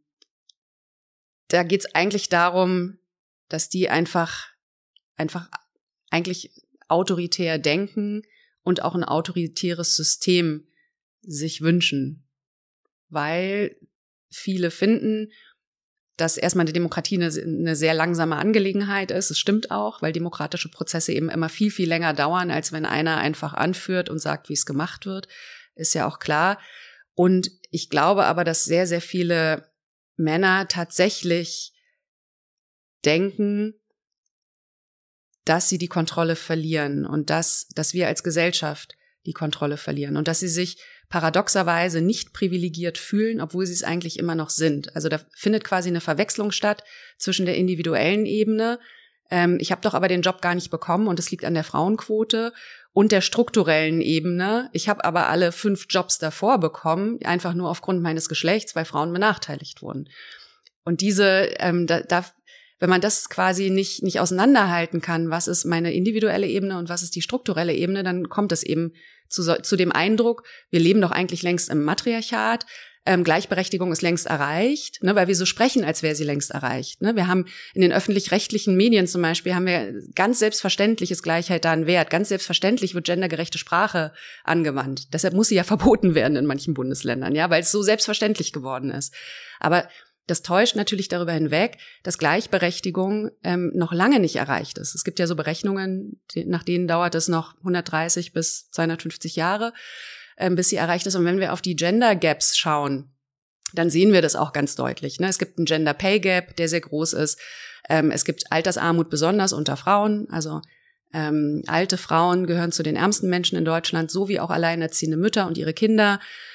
geht's eigentlich darum, dass die einfach eigentlich autoritär denken und auch ein autoritäres System sich wünschen, weil viele finden, dass erstmal eine Demokratie eine sehr langsame Angelegenheit ist. Es stimmt auch, weil demokratische Prozesse eben immer viel, viel länger dauern, als wenn einer einfach anführt und sagt, wie es gemacht wird. Ist ja auch klar. Und ich glaube aber, dass sehr, sehr viele Männer tatsächlich denken, dass sie die Kontrolle verlieren und dass wir als Gesellschaft die Kontrolle verlieren und dass sie sich paradoxerweise nicht privilegiert fühlen, obwohl sie es eigentlich immer noch sind. Also da findet quasi eine Verwechslung statt zwischen der individuellen Ebene, ich habe doch aber den Job gar nicht bekommen und es liegt an der Frauenquote, und der strukturellen Ebene, ich habe aber alle 5 Jobs davor bekommen, einfach nur aufgrund meines Geschlechts, weil Frauen benachteiligt wurden. Und wenn man das quasi nicht auseinanderhalten kann, was ist meine individuelle Ebene und was ist die strukturelle Ebene, dann kommt es eben zu dem Eindruck, wir leben doch eigentlich längst im Matriarchat, Gleichberechtigung ist längst erreicht, ne, weil wir so sprechen, als wäre sie längst erreicht. Ne? Wir haben in den öffentlich-rechtlichen Medien zum Beispiel, haben wir ganz selbstverständlich ist Gleichheit da ein Wert. Ganz selbstverständlich wird gendergerechte Sprache angewandt. Deshalb muss sie ja verboten werden in manchen Bundesländern, ja, weil es so selbstverständlich geworden ist. Aber das täuscht natürlich darüber hinweg, dass Gleichberechtigung noch lange nicht erreicht ist. Es gibt ja so Berechnungen, nach denen dauert es noch 130 bis 250 Jahre, bis sie erreicht ist. Und wenn wir auf die Gender Gaps schauen, dann sehen wir das auch ganz deutlich. Ne? Es gibt einen Gender Pay Gap, der sehr groß ist. Es gibt Altersarmut besonders unter Frauen. Also alte Frauen gehören zu den ärmsten Menschen in Deutschland, so wie auch alleinerziehende Mütter und ihre Kinder.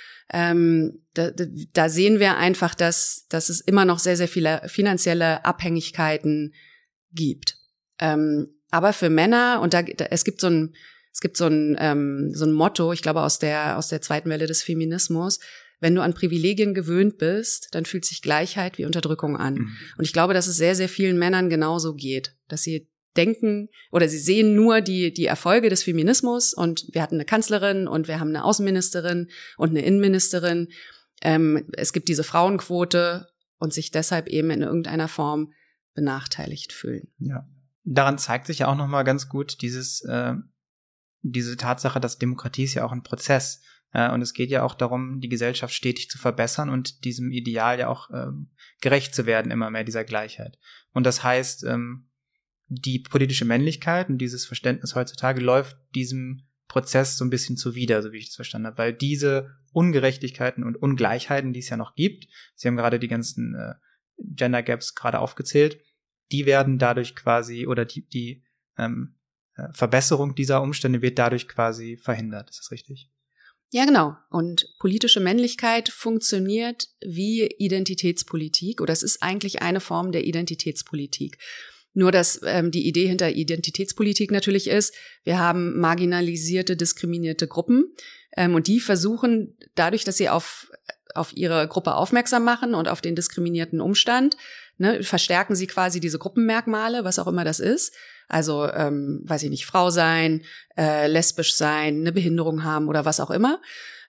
Da sehen wir einfach, dass es immer noch sehr, sehr viele finanzielle Abhängigkeiten gibt. Aber für Männer, und es gibt so ein Motto, ich glaube aus der zweiten Welle des Feminismus: Wenn du an Privilegien gewöhnt bist, dann fühlt sich Gleichheit wie Unterdrückung an. Mhm. Und ich glaube, dass es sehr, sehr vielen Männern genauso geht, dass sie denken oder sie sehen nur die Erfolge des Feminismus, und wir hatten eine Kanzlerin und wir haben eine Außenministerin und eine Innenministerin. Es gibt diese Frauenquote und sich deshalb eben in irgendeiner Form benachteiligt fühlen. Ja, daran zeigt sich ja auch nochmal ganz gut diese Tatsache, dass Demokratie ist ja auch ein Prozess. Und es geht ja auch darum, die Gesellschaft stetig zu verbessern und diesem Ideal ja auch gerecht zu werden, immer mehr dieser Gleichheit. Und das heißt, die politische Männlichkeit und dieses Verständnis heutzutage läuft diesem Prozess so ein bisschen zuwider, so wie ich das verstanden habe, weil diese Ungerechtigkeiten und Ungleichheiten, die es ja noch gibt, Sie haben gerade die ganzen Gender Gaps gerade aufgezählt, die werden dadurch quasi, oder die Verbesserung dieser Umstände wird dadurch quasi verhindert. Ist das richtig? Ja, genau. Und politische Männlichkeit funktioniert wie Identitätspolitik, oder es ist eigentlich eine Form der Identitätspolitik. Nur, dass die Idee hinter Identitätspolitik natürlich ist, wir haben marginalisierte, diskriminierte Gruppen und die versuchen dadurch, dass sie auf ihre Gruppe aufmerksam machen und auf den diskriminierten Umstand, ne, verstärken sie quasi diese Gruppenmerkmale, was auch immer das ist. Also, weiß ich nicht, Frau sein, lesbisch sein, eine Behinderung haben oder was auch immer.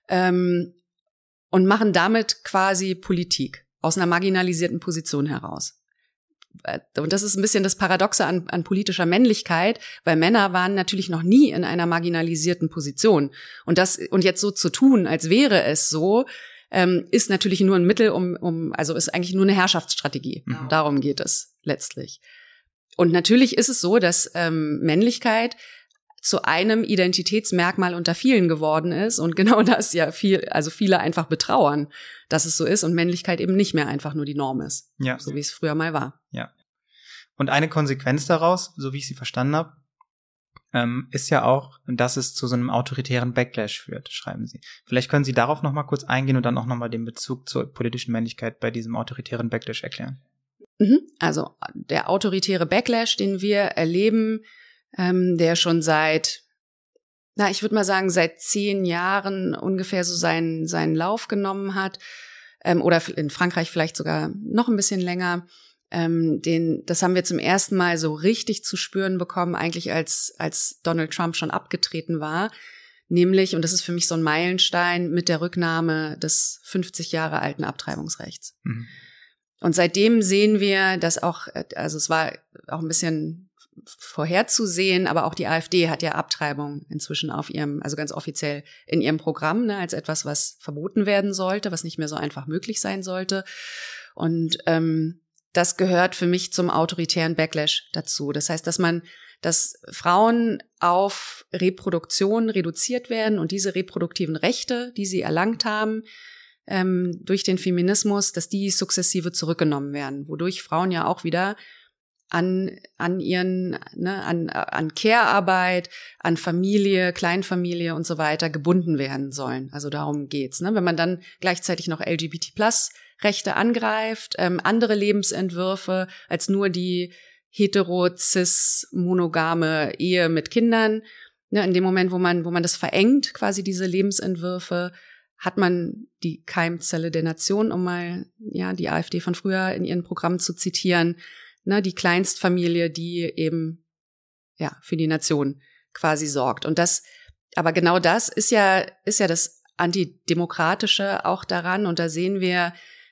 Und machen damit quasi Politik aus einer marginalisierten Position heraus. Und das ist ein bisschen das Paradoxe an politischer Männlichkeit, weil Männer waren natürlich noch nie in einer marginalisierten Position. Und jetzt so zu tun, als wäre es so, ist natürlich nur ein Mittel, also ist eigentlich nur eine Herrschaftsstrategie. Mhm. Darum geht es letztlich. Und natürlich ist es so, dass Männlichkeit zu einem Identitätsmerkmal unter vielen geworden ist und genau das ja viele einfach betrauern, dass es so ist und Männlichkeit eben nicht mehr einfach nur die Norm ist, ja, so wie es früher mal war. Ja. Und eine Konsequenz daraus, so wie ich sie verstanden habe, ist ja auch, dass es zu so einem autoritären Backlash führt, schreiben Sie. Vielleicht können Sie darauf noch mal kurz eingehen und dann auch noch mal den Bezug zur politischen Männlichkeit bei diesem autoritären Backlash erklären. Also der autoritäre Backlash, den wir erleben, der schon seit 10 Jahren ungefähr so seinen Lauf genommen hat, oder in Frankreich vielleicht sogar noch ein bisschen länger. Das haben wir zum ersten Mal so richtig zu spüren bekommen, eigentlich als Donald Trump schon abgetreten war. Nämlich, und das ist für mich so ein Meilenstein, mit der Rücknahme des 50 Jahre alten Abtreibungsrechts. Mhm. Und seitdem sehen wir, dass also es war auch ein bisschen vorherzusehen, aber auch die AfD hat ja Abtreibung inzwischen also ganz offiziell in ihrem Programm, ne, als etwas, was verboten werden sollte, was nicht mehr so einfach möglich sein sollte. Und das gehört für mich zum autoritären Backlash dazu. Das heißt, dass Frauen auf Reproduktion reduziert werden und diese reproduktiven Rechte, die sie erlangt haben, durch den Feminismus, dass die sukzessive zurückgenommen werden, wodurch Frauen ja auch wieder an Care-Arbeit, an Familie, Kleinfamilie und so weiter gebunden werden sollen. Also darum geht's. Ne? Wenn man dann gleichzeitig noch LGBT+-Rechte angreift, andere Lebensentwürfe als nur die hetero-cis-monogame Ehe mit Kindern, ne? In dem Moment, wo man das verengt, quasi diese Lebensentwürfe, hat man die Keimzelle der Nation, um mal die AfD von früher in ihren Programmen zu zitieren, ne, die Kleinstfamilie, die eben für die Nation quasi sorgt. Und aber genau das ist ja das Antidemokratische auch daran. Und da sehen wir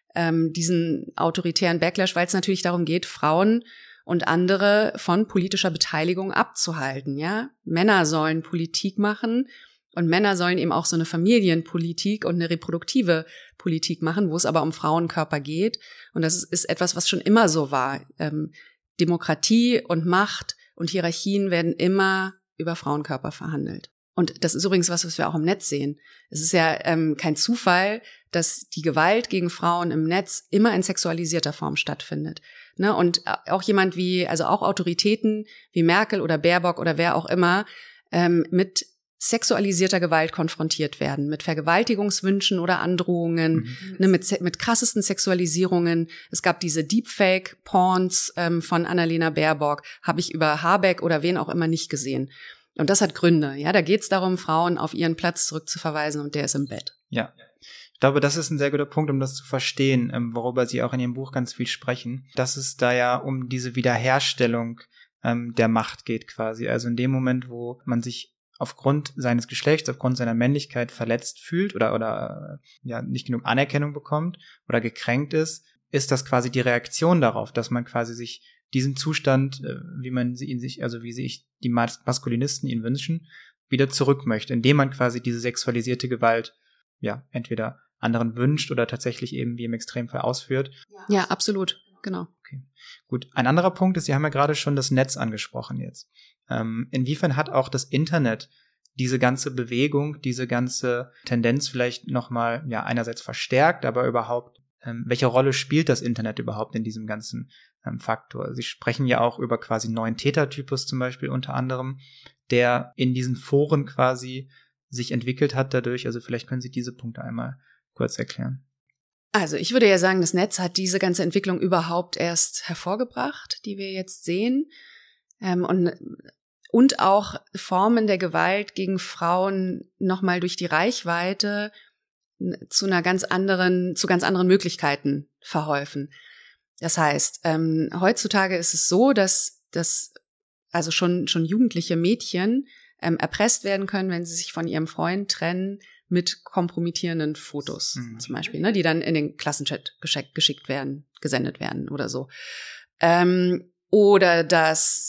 diesen autoritären Backlash, weil es natürlich darum geht, Frauen und andere von politischer Beteiligung abzuhalten. Ja, Männer sollen Politik machen. Und Männer sollen eben auch so eine Familienpolitik und eine reproduktive Politik machen, wo es aber um Frauenkörper geht. Und das ist etwas, was schon immer so war. Demokratie und Macht und Hierarchien werden immer über Frauenkörper verhandelt. Und das ist übrigens was wir auch im Netz sehen. Es ist ja kein Zufall, dass die Gewalt gegen Frauen im Netz immer in sexualisierter Form stattfindet. Ne? Und auch auch Autoritäten wie Merkel oder Baerbock oder wer auch immer, mit sexualisierter Gewalt konfrontiert werden, mit Vergewaltigungswünschen oder Androhungen, ne, mit krassesten Sexualisierungen. Es gab diese Deepfake-Porns von Annalena Baerbock, habe ich über Habeck oder wen auch immer nicht gesehen. Und das hat Gründe. Ja, da geht es darum, Frauen auf ihren Platz zurückzuverweisen und der ist im Bett. Ja, ich glaube, das ist ein sehr guter Punkt, um das zu verstehen, worüber Sie auch in Ihrem Buch ganz viel sprechen, dass es da ja um diese Wiederherstellung der Macht geht quasi. Also in dem Moment, wo man sich aufgrund seines Geschlechts, aufgrund seiner Männlichkeit verletzt fühlt oder nicht genug Anerkennung bekommt oder gekränkt ist das quasi die Reaktion darauf, dass man quasi sich diesen Zustand, wie sich die Maskulinisten ihn wünschen, wieder zurück möchte, indem man quasi diese sexualisierte Gewalt entweder anderen wünscht oder tatsächlich eben wie im Extremfall ausführt. Ja, absolut, genau. Okay. Gut, ein anderer Punkt ist, Sie haben ja gerade schon das Netz angesprochen jetzt. Inwiefern hat auch das Internet diese ganze Bewegung, diese ganze Tendenz vielleicht nochmal, einerseits verstärkt, aber überhaupt, welche Rolle spielt das Internet überhaupt in diesem ganzen Faktor? Sie sprechen ja auch über quasi neuen Tätertypus zum Beispiel unter anderem, der in diesen Foren quasi sich entwickelt hat dadurch. Also vielleicht können Sie diese Punkte einmal kurz erklären. Also ich würde ja sagen, das Netz hat diese ganze Entwicklung überhaupt erst hervorgebracht, die wir jetzt sehen. Und auch Formen der Gewalt gegen Frauen nochmal durch die Reichweite zu ganz anderen Möglichkeiten verholfen. Das heißt, heutzutage ist es so, dass also schon jugendliche Mädchen erpresst werden können, wenn sie sich von ihrem Freund trennen, mit kompromittierenden Fotos zum Beispiel, ne, die dann in den Klassenchat geschickt werden, gesendet werden oder so. Oder dass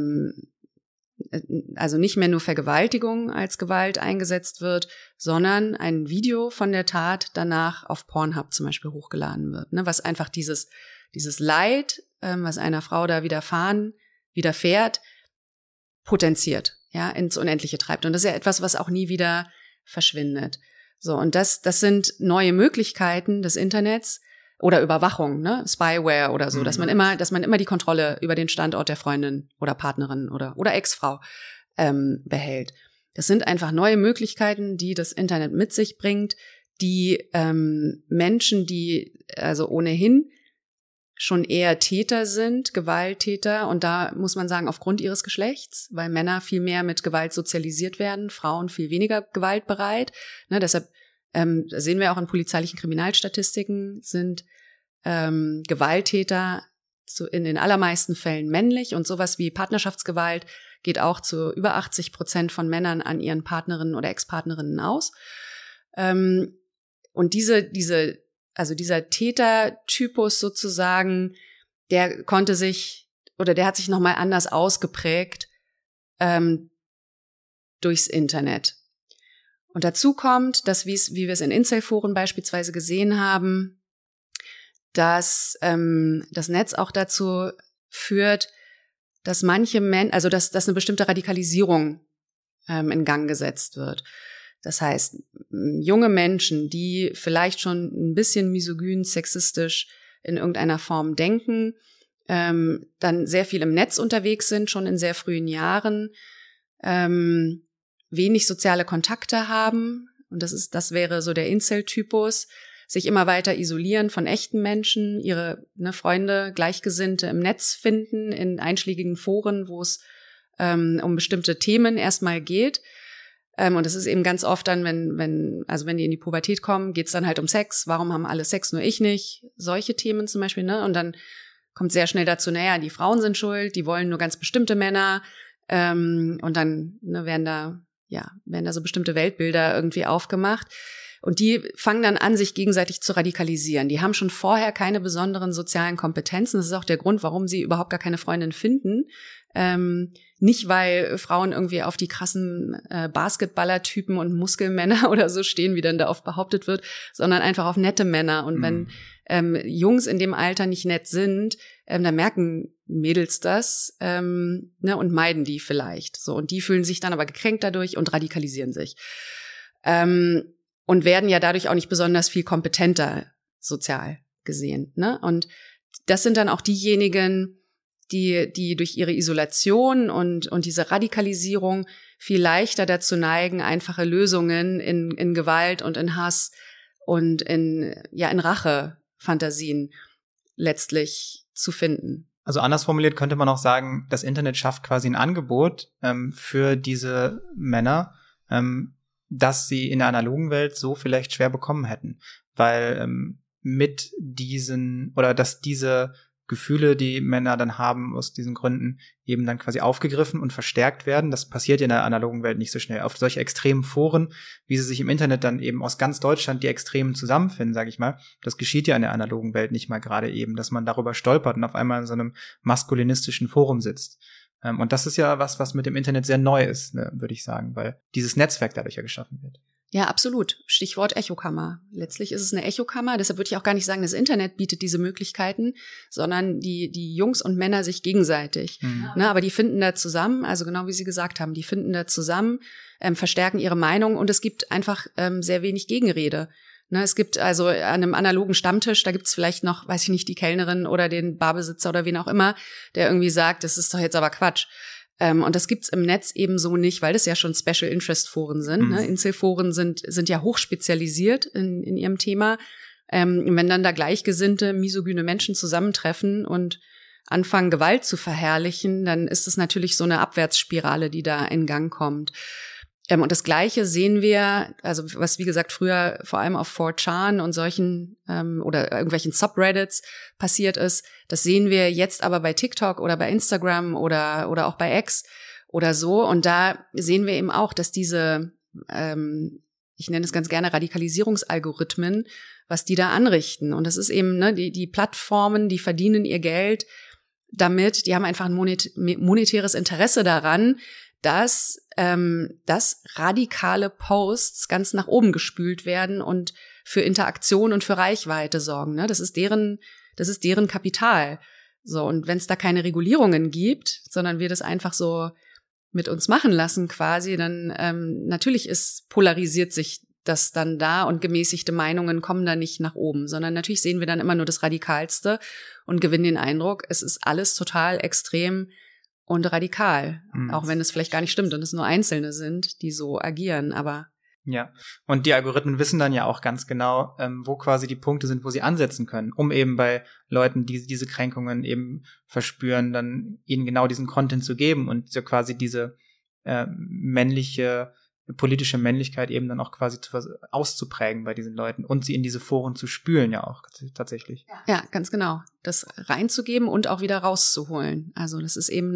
also nicht mehr nur Vergewaltigung als Gewalt eingesetzt wird, sondern ein Video von der Tat danach auf Pornhub zum Beispiel hochgeladen wird, ne, was einfach dieses Leid, was einer Frau da widerfährt, potenziert, ja, ins Unendliche treibt. Und das ist ja etwas, was auch nie wieder verschwindet. So, und das sind neue Möglichkeiten des Internets oder Überwachung, ne, Spyware oder so, dass man immer die Kontrolle über den Standort der Freundin oder Partnerin oder Ex-Frau behält. Das sind einfach neue Möglichkeiten, die das Internet mit sich bringt, die Menschen, die also ohnehin schon eher Täter sind, Gewalttäter, und da muss man sagen, aufgrund ihres Geschlechts, weil Männer viel mehr mit Gewalt sozialisiert werden, Frauen viel weniger gewaltbereit. Ne, deshalb sehen wir auch in polizeilichen Kriminalstatistiken, sind Gewalttäter in den allermeisten Fällen männlich, und sowas wie Partnerschaftsgewalt geht auch zu über 80% von Männern an ihren Partnerinnen oder Ex-Partnerinnen aus. Und dieser Tätertypus sozusagen, der hat sich nochmal anders ausgeprägt durchs Internet. Und dazu kommt, dass wie wir es in Incel-Foren beispielsweise gesehen haben, dass das Netz auch dazu führt, dass manche Menschen, dass eine bestimmte Radikalisierung in Gang gesetzt wird. Das heißt, junge Menschen, die vielleicht schon ein bisschen misogyn, sexistisch in irgendeiner Form denken, dann sehr viel im Netz unterwegs sind, schon in sehr frühen Jahren, wenig soziale Kontakte haben, und das wäre so der Incel-Typus, sich immer weiter isolieren von echten Menschen, ihre Freunde, Gleichgesinnte im Netz finden, in einschlägigen Foren, wo es um bestimmte Themen erstmal geht. Und das ist eben ganz oft dann, wenn die in die Pubertät kommen, geht's dann halt um Sex. Warum haben alle Sex, nur ich nicht? Solche Themen zum Beispiel, ne? Und dann kommt sehr schnell dazu, die Frauen sind schuld, die wollen nur ganz bestimmte Männer. Und dann werden da so bestimmte Weltbilder irgendwie aufgemacht. Und die fangen dann an, sich gegenseitig zu radikalisieren. Die haben schon vorher keine besonderen sozialen Kompetenzen. Das ist auch der Grund, warum sie überhaupt gar keine Freundin finden. Nicht, weil Frauen irgendwie auf die krassen Basketballer-Typen und Muskelmänner oder so stehen, wie dann da oft behauptet wird, sondern einfach auf nette Männer. Und wenn Jungs in dem Alter nicht nett sind, dann merken Mädels das und meiden die vielleicht. So, und die fühlen sich dann aber gekränkt dadurch und radikalisieren sich. Und werden ja dadurch auch nicht besonders viel kompetenter sozial gesehen, ne? Und das sind dann auch diejenigen, die durch ihre Isolation und diese Radikalisierung viel leichter dazu neigen, einfache Lösungen in Gewalt und in Hass und in Rachefantasien letztlich zu finden. Also anders formuliert könnte man auch sagen, das Internet schafft quasi ein Angebot für diese Männer, dass sie in der analogen Welt so vielleicht schwer bekommen hätten. Weil dass diese Gefühle, die Männer dann haben aus diesen Gründen, eben dann quasi aufgegriffen und verstärkt werden. Das passiert in der analogen Welt nicht so schnell. Auf solche extremen Foren, wie sie sich im Internet dann eben aus ganz Deutschland die Extremen zusammenfinden, sage ich mal, das geschieht ja in der analogen Welt nicht mal gerade eben, dass man darüber stolpert und auf einmal in so einem maskulinistischen Forum sitzt. Und das ist ja was mit dem Internet sehr neu ist, ne, würde ich sagen, weil dieses Netzwerk dadurch ja geschaffen wird. Ja, absolut. Stichwort Echokammer. Letztlich ist es eine Echokammer. Deshalb würde ich auch gar nicht sagen, das Internet bietet diese Möglichkeiten, sondern die Jungs und Männer sich gegenseitig. Ne, aber die finden da zusammen, also genau wie Sie gesagt haben, die finden da zusammen, verstärken ihre Meinung, und es gibt einfach sehr wenig Gegenrede. Ne, es gibt also an einem analogen Stammtisch, da gibt's vielleicht noch, weiß ich nicht, die Kellnerin oder den Barbesitzer oder wen auch immer, der irgendwie sagt, das ist doch jetzt aber Quatsch. Und das gibt's im Netz eben so nicht, weil das ja schon Special Interest Foren sind. Ne? Incel-Foren sind ja hochspezialisiert in ihrem Thema. Wenn dann da gleichgesinnte, misogyne Menschen zusammentreffen und anfangen, Gewalt zu verherrlichen, dann ist es natürlich so eine Abwärtsspirale, die da in Gang kommt. Und das Gleiche sehen wir, also was wie gesagt früher vor allem auf 4chan und solchen oder irgendwelchen Subreddits passiert ist, das sehen wir jetzt aber bei TikTok oder bei Instagram oder auch bei X oder so. Und da sehen wir eben auch, dass diese, ich nenne es ganz gerne Radikalisierungsalgorithmen, was die da anrichten. Und das ist eben, ne, die Plattformen, die verdienen ihr Geld damit, die haben einfach ein monetäres Interesse daran, dass radikale Posts ganz nach oben gespült werden und für Interaktion und für Reichweite sorgen. Ne? Das ist deren Kapital. So, und wenn es da keine Regulierungen gibt, sondern wir das einfach so mit uns machen lassen quasi, dann natürlich polarisiert sich das dann da und gemäßigte Meinungen kommen da nicht nach oben, sondern natürlich sehen wir dann immer nur das Radikalste und gewinnen den Eindruck, es ist alles total extrem und radikal, auch wenn es vielleicht gar nicht stimmt und es nur Einzelne sind, die so agieren, aber ja, und die Algorithmen wissen dann ja auch ganz genau, wo quasi die Punkte sind, wo sie ansetzen können, um eben bei Leuten, die diese Kränkungen eben verspüren, dann ihnen genau diesen Content zu geben und so quasi diese politische Männlichkeit eben dann auch quasi auszuprägen bei diesen Leuten und sie in diese Foren zu spülen ja auch tatsächlich. Ja, ganz genau. Das reinzugeben und auch wieder rauszuholen. Also das ist eben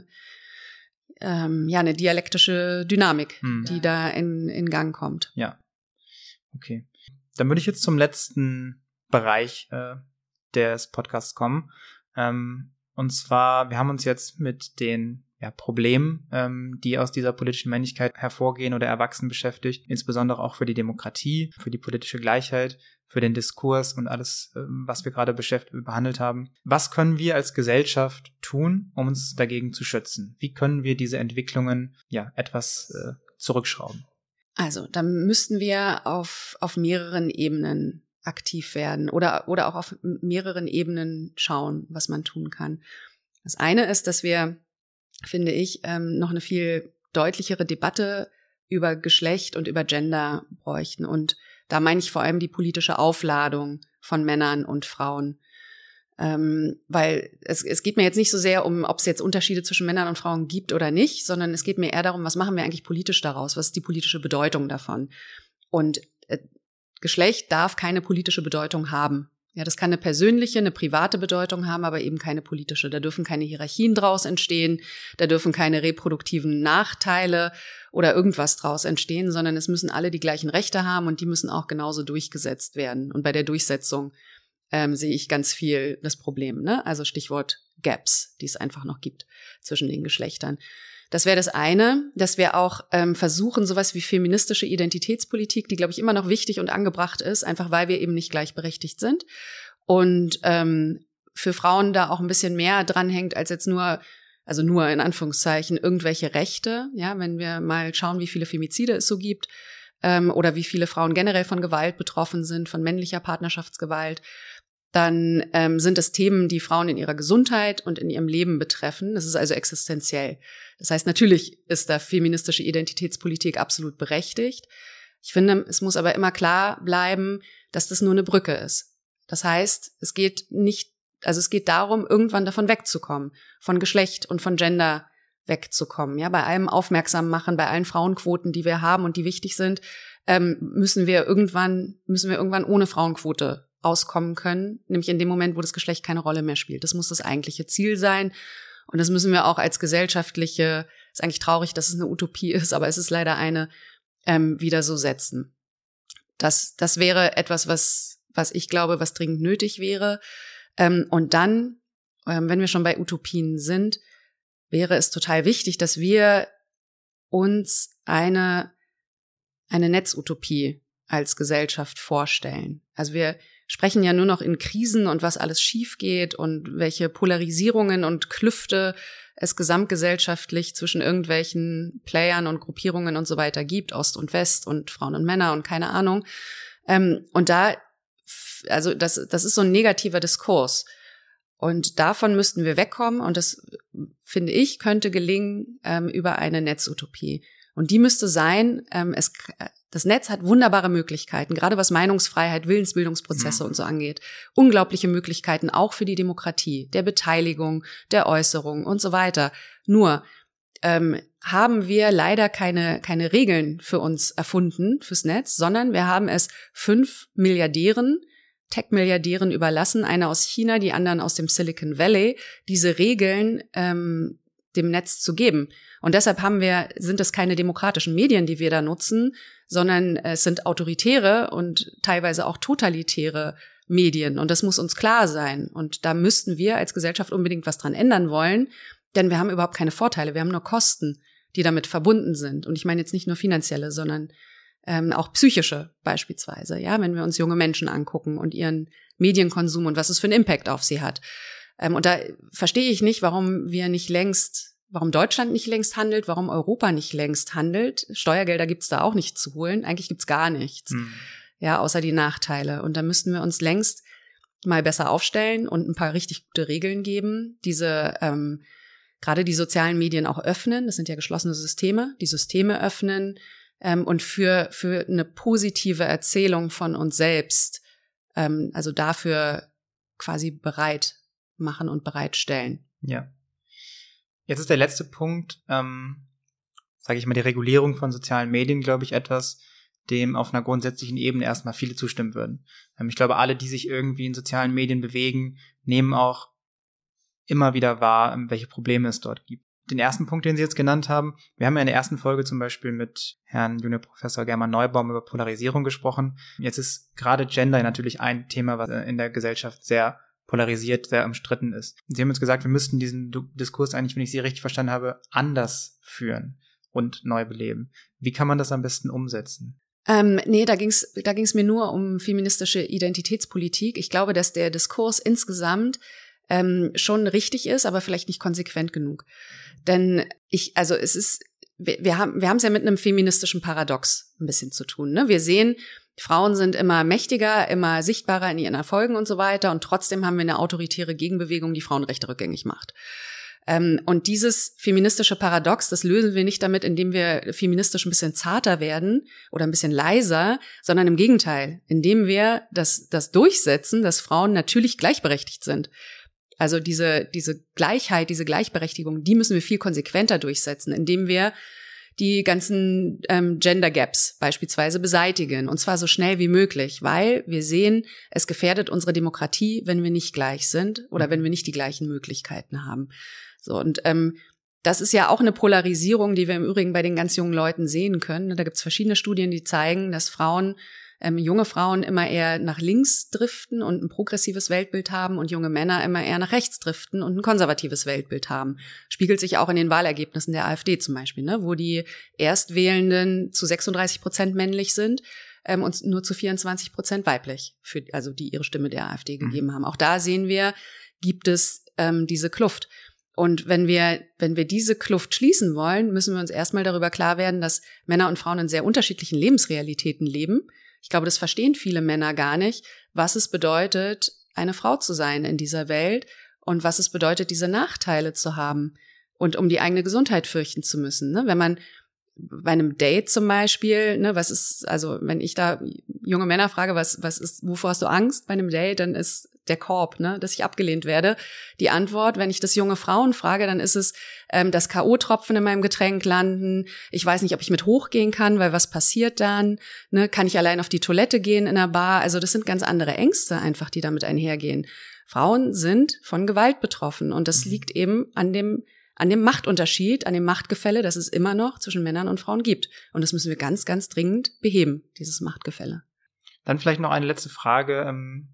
eine dialektische Dynamik, die da in Gang kommt. Ja, okay. Dann würde ich jetzt zum letzten Bereich des Podcasts kommen. Und zwar, wir haben uns jetzt mit den Problemen, die aus dieser politischen Männlichkeit hervorgehen oder erwachsen beschäftigt, insbesondere auch für die Demokratie, für die politische Gleichheit, für den Diskurs und alles, was wir gerade behandelt haben. Was können wir als Gesellschaft tun, um uns dagegen zu schützen? Wie können wir diese Entwicklungen etwas zurückschrauben? Also, da müssten wir auf mehreren Ebenen aktiv werden oder auch auf mehreren Ebenen schauen, was man tun kann. Das eine ist, dass wir, finde ich, noch eine viel deutlichere Debatte über Geschlecht und über Gender bräuchten. Und da meine ich vor allem die politische Aufladung von Männern und Frauen. Weil es geht mir jetzt nicht so sehr um, ob es jetzt Unterschiede zwischen Männern und Frauen gibt oder nicht, sondern es geht mir eher darum, was machen wir eigentlich politisch daraus? Was ist die politische Bedeutung davon? Und Geschlecht darf keine politische Bedeutung haben. Ja, das kann eine persönliche, eine private Bedeutung haben, aber eben keine politische. Da dürfen keine Hierarchien draus entstehen, da dürfen keine reproduktiven Nachteile oder irgendwas draus entstehen, sondern es müssen alle die gleichen Rechte haben und die müssen auch genauso durchgesetzt werden. Und bei der Durchsetzung sehe ich ganz viel das Problem, ne? Also Stichwort Gaps, die es einfach noch gibt zwischen den Geschlechtern. Das wäre das eine, dass wir auch versuchen, sowas wie feministische Identitätspolitik, die, glaube ich, immer noch wichtig und angebracht ist, einfach weil wir eben nicht gleichberechtigt sind. Und für Frauen da auch ein bisschen mehr dranhängt, als jetzt nur in Anführungszeichen, irgendwelche Rechte. Ja, wenn wir mal schauen, wie viele Femizide es so gibt oder wie viele Frauen generell von Gewalt betroffen sind, von männlicher Partnerschaftsgewalt, dann sind es Themen, die Frauen in ihrer Gesundheit und in ihrem Leben betreffen. Das ist also existenziell. Das heißt, natürlich ist da feministische Identitätspolitik absolut berechtigt. Ich finde, es muss aber immer klar bleiben, dass das nur eine Brücke ist. Das heißt, es geht darum, irgendwann davon wegzukommen, von Geschlecht und von Gender wegzukommen. Ja, bei allem Aufmerksam machen, bei allen Frauenquoten, die wir haben und die wichtig sind, müssen wir irgendwann ohne Frauenquote auskommen können, nämlich in dem Moment, wo das Geschlecht keine Rolle mehr spielt. Das muss das eigentliche Ziel sein. Und das müssen wir auch als gesellschaftliche, ist eigentlich traurig, dass es eine Utopie ist, aber es ist leider eine, wieder so setzen. Das wäre etwas, was ich glaube, was dringend nötig wäre. Und dann, wenn wir schon bei Utopien sind, wäre es total wichtig, dass wir uns eine Netzutopie als Gesellschaft vorstellen. Also wir sprechen ja nur noch in Krisen und was alles schief geht und welche Polarisierungen und Klüfte es gesamtgesellschaftlich zwischen irgendwelchen Playern und Gruppierungen und so weiter gibt, Ost und West und Frauen und Männer und keine Ahnung. Und das ist so ein negativer Diskurs. Und davon müssten wir wegkommen und das, finde ich, könnte gelingen über eine Netzutopie. Und die müsste sein, das Netz hat wunderbare Möglichkeiten, gerade was Meinungsfreiheit, Willensbildungsprozesse und so angeht. Unglaubliche Möglichkeiten auch für die Demokratie, der Beteiligung, der Äußerung und so weiter. Nur, haben wir leider keine Regeln für uns erfunden, fürs Netz, sondern wir haben es 5 Milliardären, Tech-Milliardären überlassen, einer aus China, die anderen aus dem Silicon Valley, diese Regeln dem Netz zu geben. Und deshalb sind es keine demokratischen Medien, die wir da nutzen, sondern es sind autoritäre und teilweise auch totalitäre Medien. Und das muss uns klar sein. Und da müssten wir als Gesellschaft unbedingt was dran ändern wollen, denn wir haben überhaupt keine Vorteile. Wir haben nur Kosten, die damit verbunden sind. Und ich meine jetzt nicht nur finanzielle, sondern auch psychische beispielsweise. Ja, wenn wir uns junge Menschen angucken und ihren Medienkonsum und was es für einen Impact auf sie hat. Und da verstehe ich nicht, warum Deutschland nicht längst handelt, warum Europa nicht längst handelt. Steuergelder gibt's da auch nicht zu holen. Eigentlich gibt's gar nichts. Ja, außer die Nachteile. Und da müssten wir uns längst mal besser aufstellen und ein paar richtig gute Regeln geben, gerade die sozialen Medien auch öffnen. Das sind ja geschlossene Systeme, die Systeme öffnen und für eine positive Erzählung von uns selbst, also dafür quasi bereit machen und bereitstellen. Ja. Jetzt ist der letzte Punkt, sage ich mal, die Regulierung von sozialen Medien, glaube ich, etwas, dem auf einer grundsätzlichen Ebene erstmal viele zustimmen würden. Ich glaube, alle, die sich irgendwie in sozialen Medien bewegen, nehmen auch immer wieder wahr, welche Probleme es dort gibt. Den ersten Punkt, den Sie jetzt genannt haben, wir haben ja in der ersten Folge zum Beispiel mit Herrn Juniorprofessor German Neubaum über Polarisierung gesprochen. Jetzt ist gerade Gender natürlich ein Thema, was in der Gesellschaft sehr polarisiert, sehr umstritten ist. Sie haben uns gesagt, wir müssten diesen Diskurs eigentlich, wenn ich Sie richtig verstanden habe, anders führen und neu beleben. Wie kann man das am besten umsetzen? Nee, da ging's mir nur um feministische Identitätspolitik. Ich glaube, dass der Diskurs insgesamt schon richtig ist, aber vielleicht nicht konsequent genug. Denn wir haben es ja mit einem feministischen Paradox ein bisschen zu tun, ne? Wir sehen, Frauen sind immer mächtiger, immer sichtbarer in ihren Erfolgen und so weiter, und trotzdem haben wir eine autoritäre Gegenbewegung, die Frauenrechte rückgängig macht. Und dieses feministische Paradox, das lösen wir nicht damit, indem wir feministisch ein bisschen zarter werden oder ein bisschen leiser, sondern im Gegenteil, indem wir das durchsetzen, dass Frauen natürlich gleichberechtigt sind. Also diese Gleichheit, diese Gleichberechtigung, die müssen wir viel konsequenter durchsetzen, indem wir die ganzen Gender Gaps beispielsweise beseitigen, und zwar so schnell wie möglich, weil wir sehen, es gefährdet unsere Demokratie, wenn wir nicht gleich sind oder wenn wir nicht die gleichen Möglichkeiten haben. So, und das ist ja auch eine Polarisierung, die wir im Übrigen bei den ganz jungen Leuten sehen können. Da gibt's verschiedene Studien, die zeigen, dass junge Frauen immer eher nach links driften und ein progressives Weltbild haben und junge Männer immer eher nach rechts driften und ein konservatives Weltbild haben. Spiegelt sich auch in den Wahlergebnissen der AfD zum Beispiel, ne, wo die Erstwählenden zu 36% männlich sind und nur zu 24% weiblich, also die ihre Stimme der AfD gegeben haben. Auch da sehen wir, gibt es diese Kluft. Und wenn wir diese Kluft schließen wollen, müssen wir uns erstmal darüber klar werden, dass Männer und Frauen in sehr unterschiedlichen Lebensrealitäten leben. Ich glaube, das verstehen viele Männer gar nicht, was es bedeutet, eine Frau zu sein in dieser Welt und was es bedeutet, diese Nachteile zu haben und um die eigene Gesundheit fürchten zu müssen. Ne? Wenn man bei einem Date zum Beispiel, ne, wenn ich da junge Männer frage, wovor hast du Angst bei einem Date, dann ist der Korb, ne, dass ich abgelehnt werde. Die Antwort, wenn ich das junge Frauen frage, dann ist es, dass K.O.-Tropfen in meinem Getränk landen. Ich weiß nicht, ob ich mit hochgehen kann, weil was passiert dann? Ne, kann ich allein auf die Toilette gehen in der Bar? Also das sind ganz andere Ängste einfach, die damit einhergehen. Frauen sind von Gewalt betroffen, und das liegt eben an dem Machtunterschied, an dem Machtgefälle, das es immer noch zwischen Männern und Frauen gibt. Und das müssen wir ganz, ganz dringend beheben, dieses Machtgefälle. Dann vielleicht noch eine letzte Frage.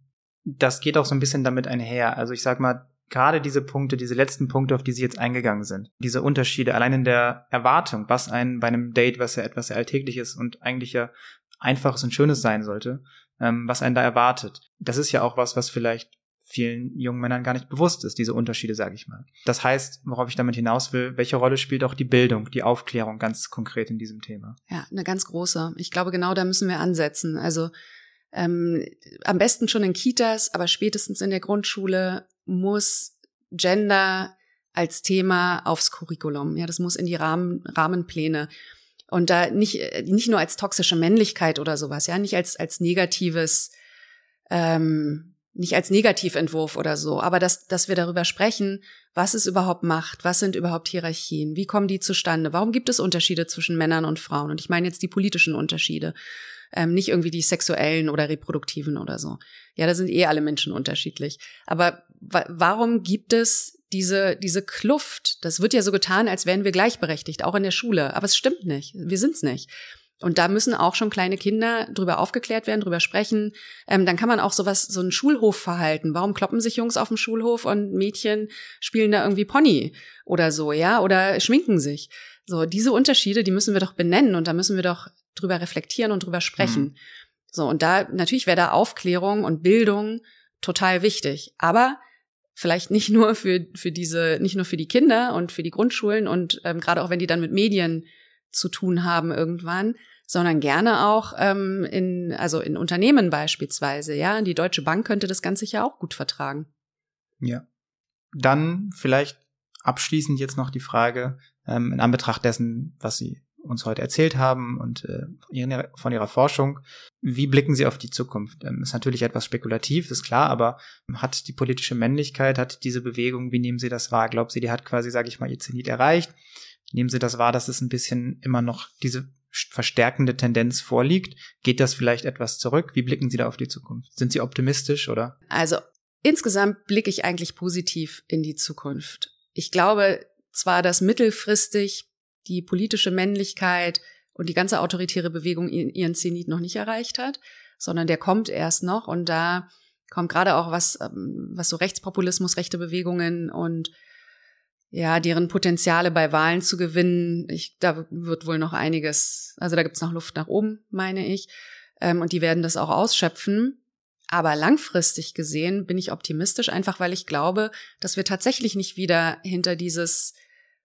Das geht auch so ein bisschen damit einher. Also ich sag mal, gerade diese letzten Punkte, auf die Sie jetzt eingegangen sind, diese Unterschiede, allein in der Erwartung, was einen bei einem Date, was ja etwas sehr Alltägliches und eigentlich ja Einfaches und Schönes sein sollte, was einen da erwartet. Das ist ja auch was vielleicht vielen jungen Männern gar nicht bewusst ist, diese Unterschiede, sage ich mal. Das heißt, worauf ich damit hinaus will, welche Rolle spielt auch die Bildung, die Aufklärung ganz konkret in diesem Thema? Ja, eine ganz große. Ich glaube, genau da müssen wir ansetzen. Also am besten schon in Kitas, aber spätestens in der Grundschule muss Gender als Thema aufs Curriculum. Ja, das muss in die Rahmenpläne. Und da nicht nur als toxische Männlichkeit oder sowas, ja, nicht als negatives nicht als Negativentwurf oder so, aber dass wir darüber sprechen, was es überhaupt macht, was sind überhaupt Hierarchien, wie kommen die zustande, warum gibt es Unterschiede zwischen Männern und Frauen? Und ich meine jetzt die politischen Unterschiede, nicht irgendwie die sexuellen oder reproduktiven oder so. Ja, da sind alle Menschen unterschiedlich. Aber warum gibt es diese Kluft? Das wird ja so getan, als wären wir gleichberechtigt, auch in der Schule. Aber es stimmt nicht. Wir sind's nicht. Und da müssen auch schon kleine Kinder drüber aufgeklärt werden, drüber sprechen. Dann kann man auch so ein Schulhofverhalten. Warum kloppen sich Jungs auf dem Schulhof und Mädchen spielen da irgendwie Pony oder so, ja? Oder schminken sich. So, diese Unterschiede, die müssen wir doch benennen und da müssen wir doch drüber reflektieren und drüber sprechen. So, und da, natürlich wäre da Aufklärung und Bildung total wichtig. Aber vielleicht nicht nur für die Kinder und für die Grundschulen und gerade auch wenn die dann mit Medien zu tun haben irgendwann, sondern gerne auch in Unternehmen beispielsweise, ja. Die Deutsche Bank könnte das Ganze ja auch gut vertragen. Ja. Dann vielleicht abschließend jetzt noch die Frage, in Anbetracht dessen, was Sie uns heute erzählt haben und von Ihrer Forschung, wie blicken Sie auf die Zukunft? Ist natürlich etwas spekulativ, ist klar, aber hat die politische Männlichkeit, hat diese Bewegung, wie nehmen Sie das wahr? Glauben Sie, die hat quasi, sage ich mal, ihr Zenit erreicht? Nehmen Sie das wahr, dass es ein bisschen immer noch diese verstärkende Tendenz vorliegt? Geht das vielleicht etwas zurück? Wie blicken Sie da auf die Zukunft? Sind Sie optimistisch, oder? Also insgesamt blicke ich eigentlich positiv in die Zukunft. Ich glaube zwar, dass mittelfristig die politische Männlichkeit und die ganze autoritäre Bewegung ihren Zenit noch nicht erreicht hat, sondern der kommt erst noch. Und da kommt gerade auch was so Rechtspopulismus, rechte Bewegungen und ja, deren Potenziale bei Wahlen zu gewinnen, da wird wohl noch einiges, also da gibt's noch Luft nach oben, meine ich. Und die werden das auch ausschöpfen. Aber langfristig gesehen bin ich optimistisch, einfach weil ich glaube, dass wir tatsächlich nicht wieder hinter dieses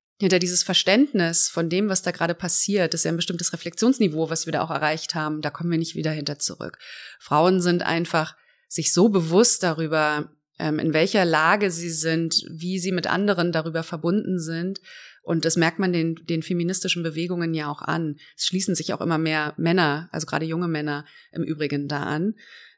Verständnis von dem, was da gerade passiert, das ist ja ein bestimmtes Reflexionsniveau, was wir da auch erreicht haben, da kommen wir nicht wieder hinter zurück. Frauen sind einfach sich so bewusst darüber, in welcher Lage sie sind, wie sie mit anderen darüber verbunden sind. Und das merkt man den feministischen Bewegungen ja auch an. Es schließen sich auch immer mehr Männer, also gerade junge Männer im Übrigen da an.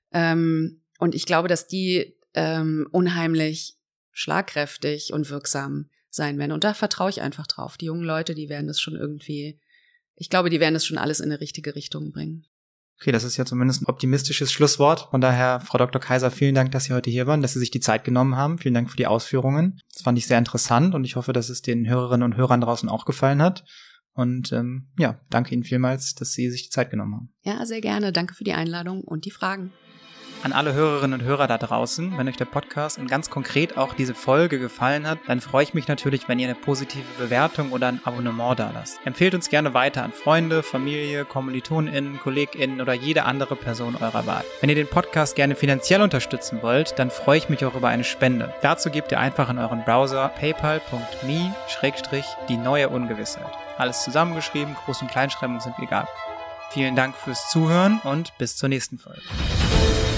Und ich glaube, dass die unheimlich schlagkräftig und wirksam sein werden. Und da vertraue ich einfach drauf. Die jungen Leute, die werden das schon ich glaube, die werden das schon alles in eine richtige Richtung bringen. Okay, das ist ja zumindest ein optimistisches Schlusswort. Von daher, Frau Dr. Kaiser, vielen Dank, dass Sie heute hier waren, dass Sie sich die Zeit genommen haben. Vielen Dank für die Ausführungen. Das fand ich sehr interessant und ich hoffe, dass es den Hörerinnen und Hörern draußen auch gefallen hat. Und danke Ihnen vielmals, dass Sie sich die Zeit genommen haben. Ja, sehr gerne. Danke für die Einladung und die Fragen. An alle Hörerinnen und Hörer da draußen, wenn euch der Podcast und ganz konkret auch diese Folge gefallen hat, dann freue ich mich natürlich, wenn ihr eine positive Bewertung oder ein Abonnement da lasst. Empfehlt uns gerne weiter an Freunde, Familie, KommilitonInnen, KollegInnen oder jede andere Person eurer Wahl. Wenn ihr den Podcast gerne finanziell unterstützen wollt, dann freue ich mich auch über eine Spende. Dazu gebt ihr einfach in euren Browser paypal.me/die neue Ungewissheit. Alles zusammengeschrieben, Groß- und Kleinschreibung sind egal. Vielen Dank fürs Zuhören und bis zur nächsten Folge.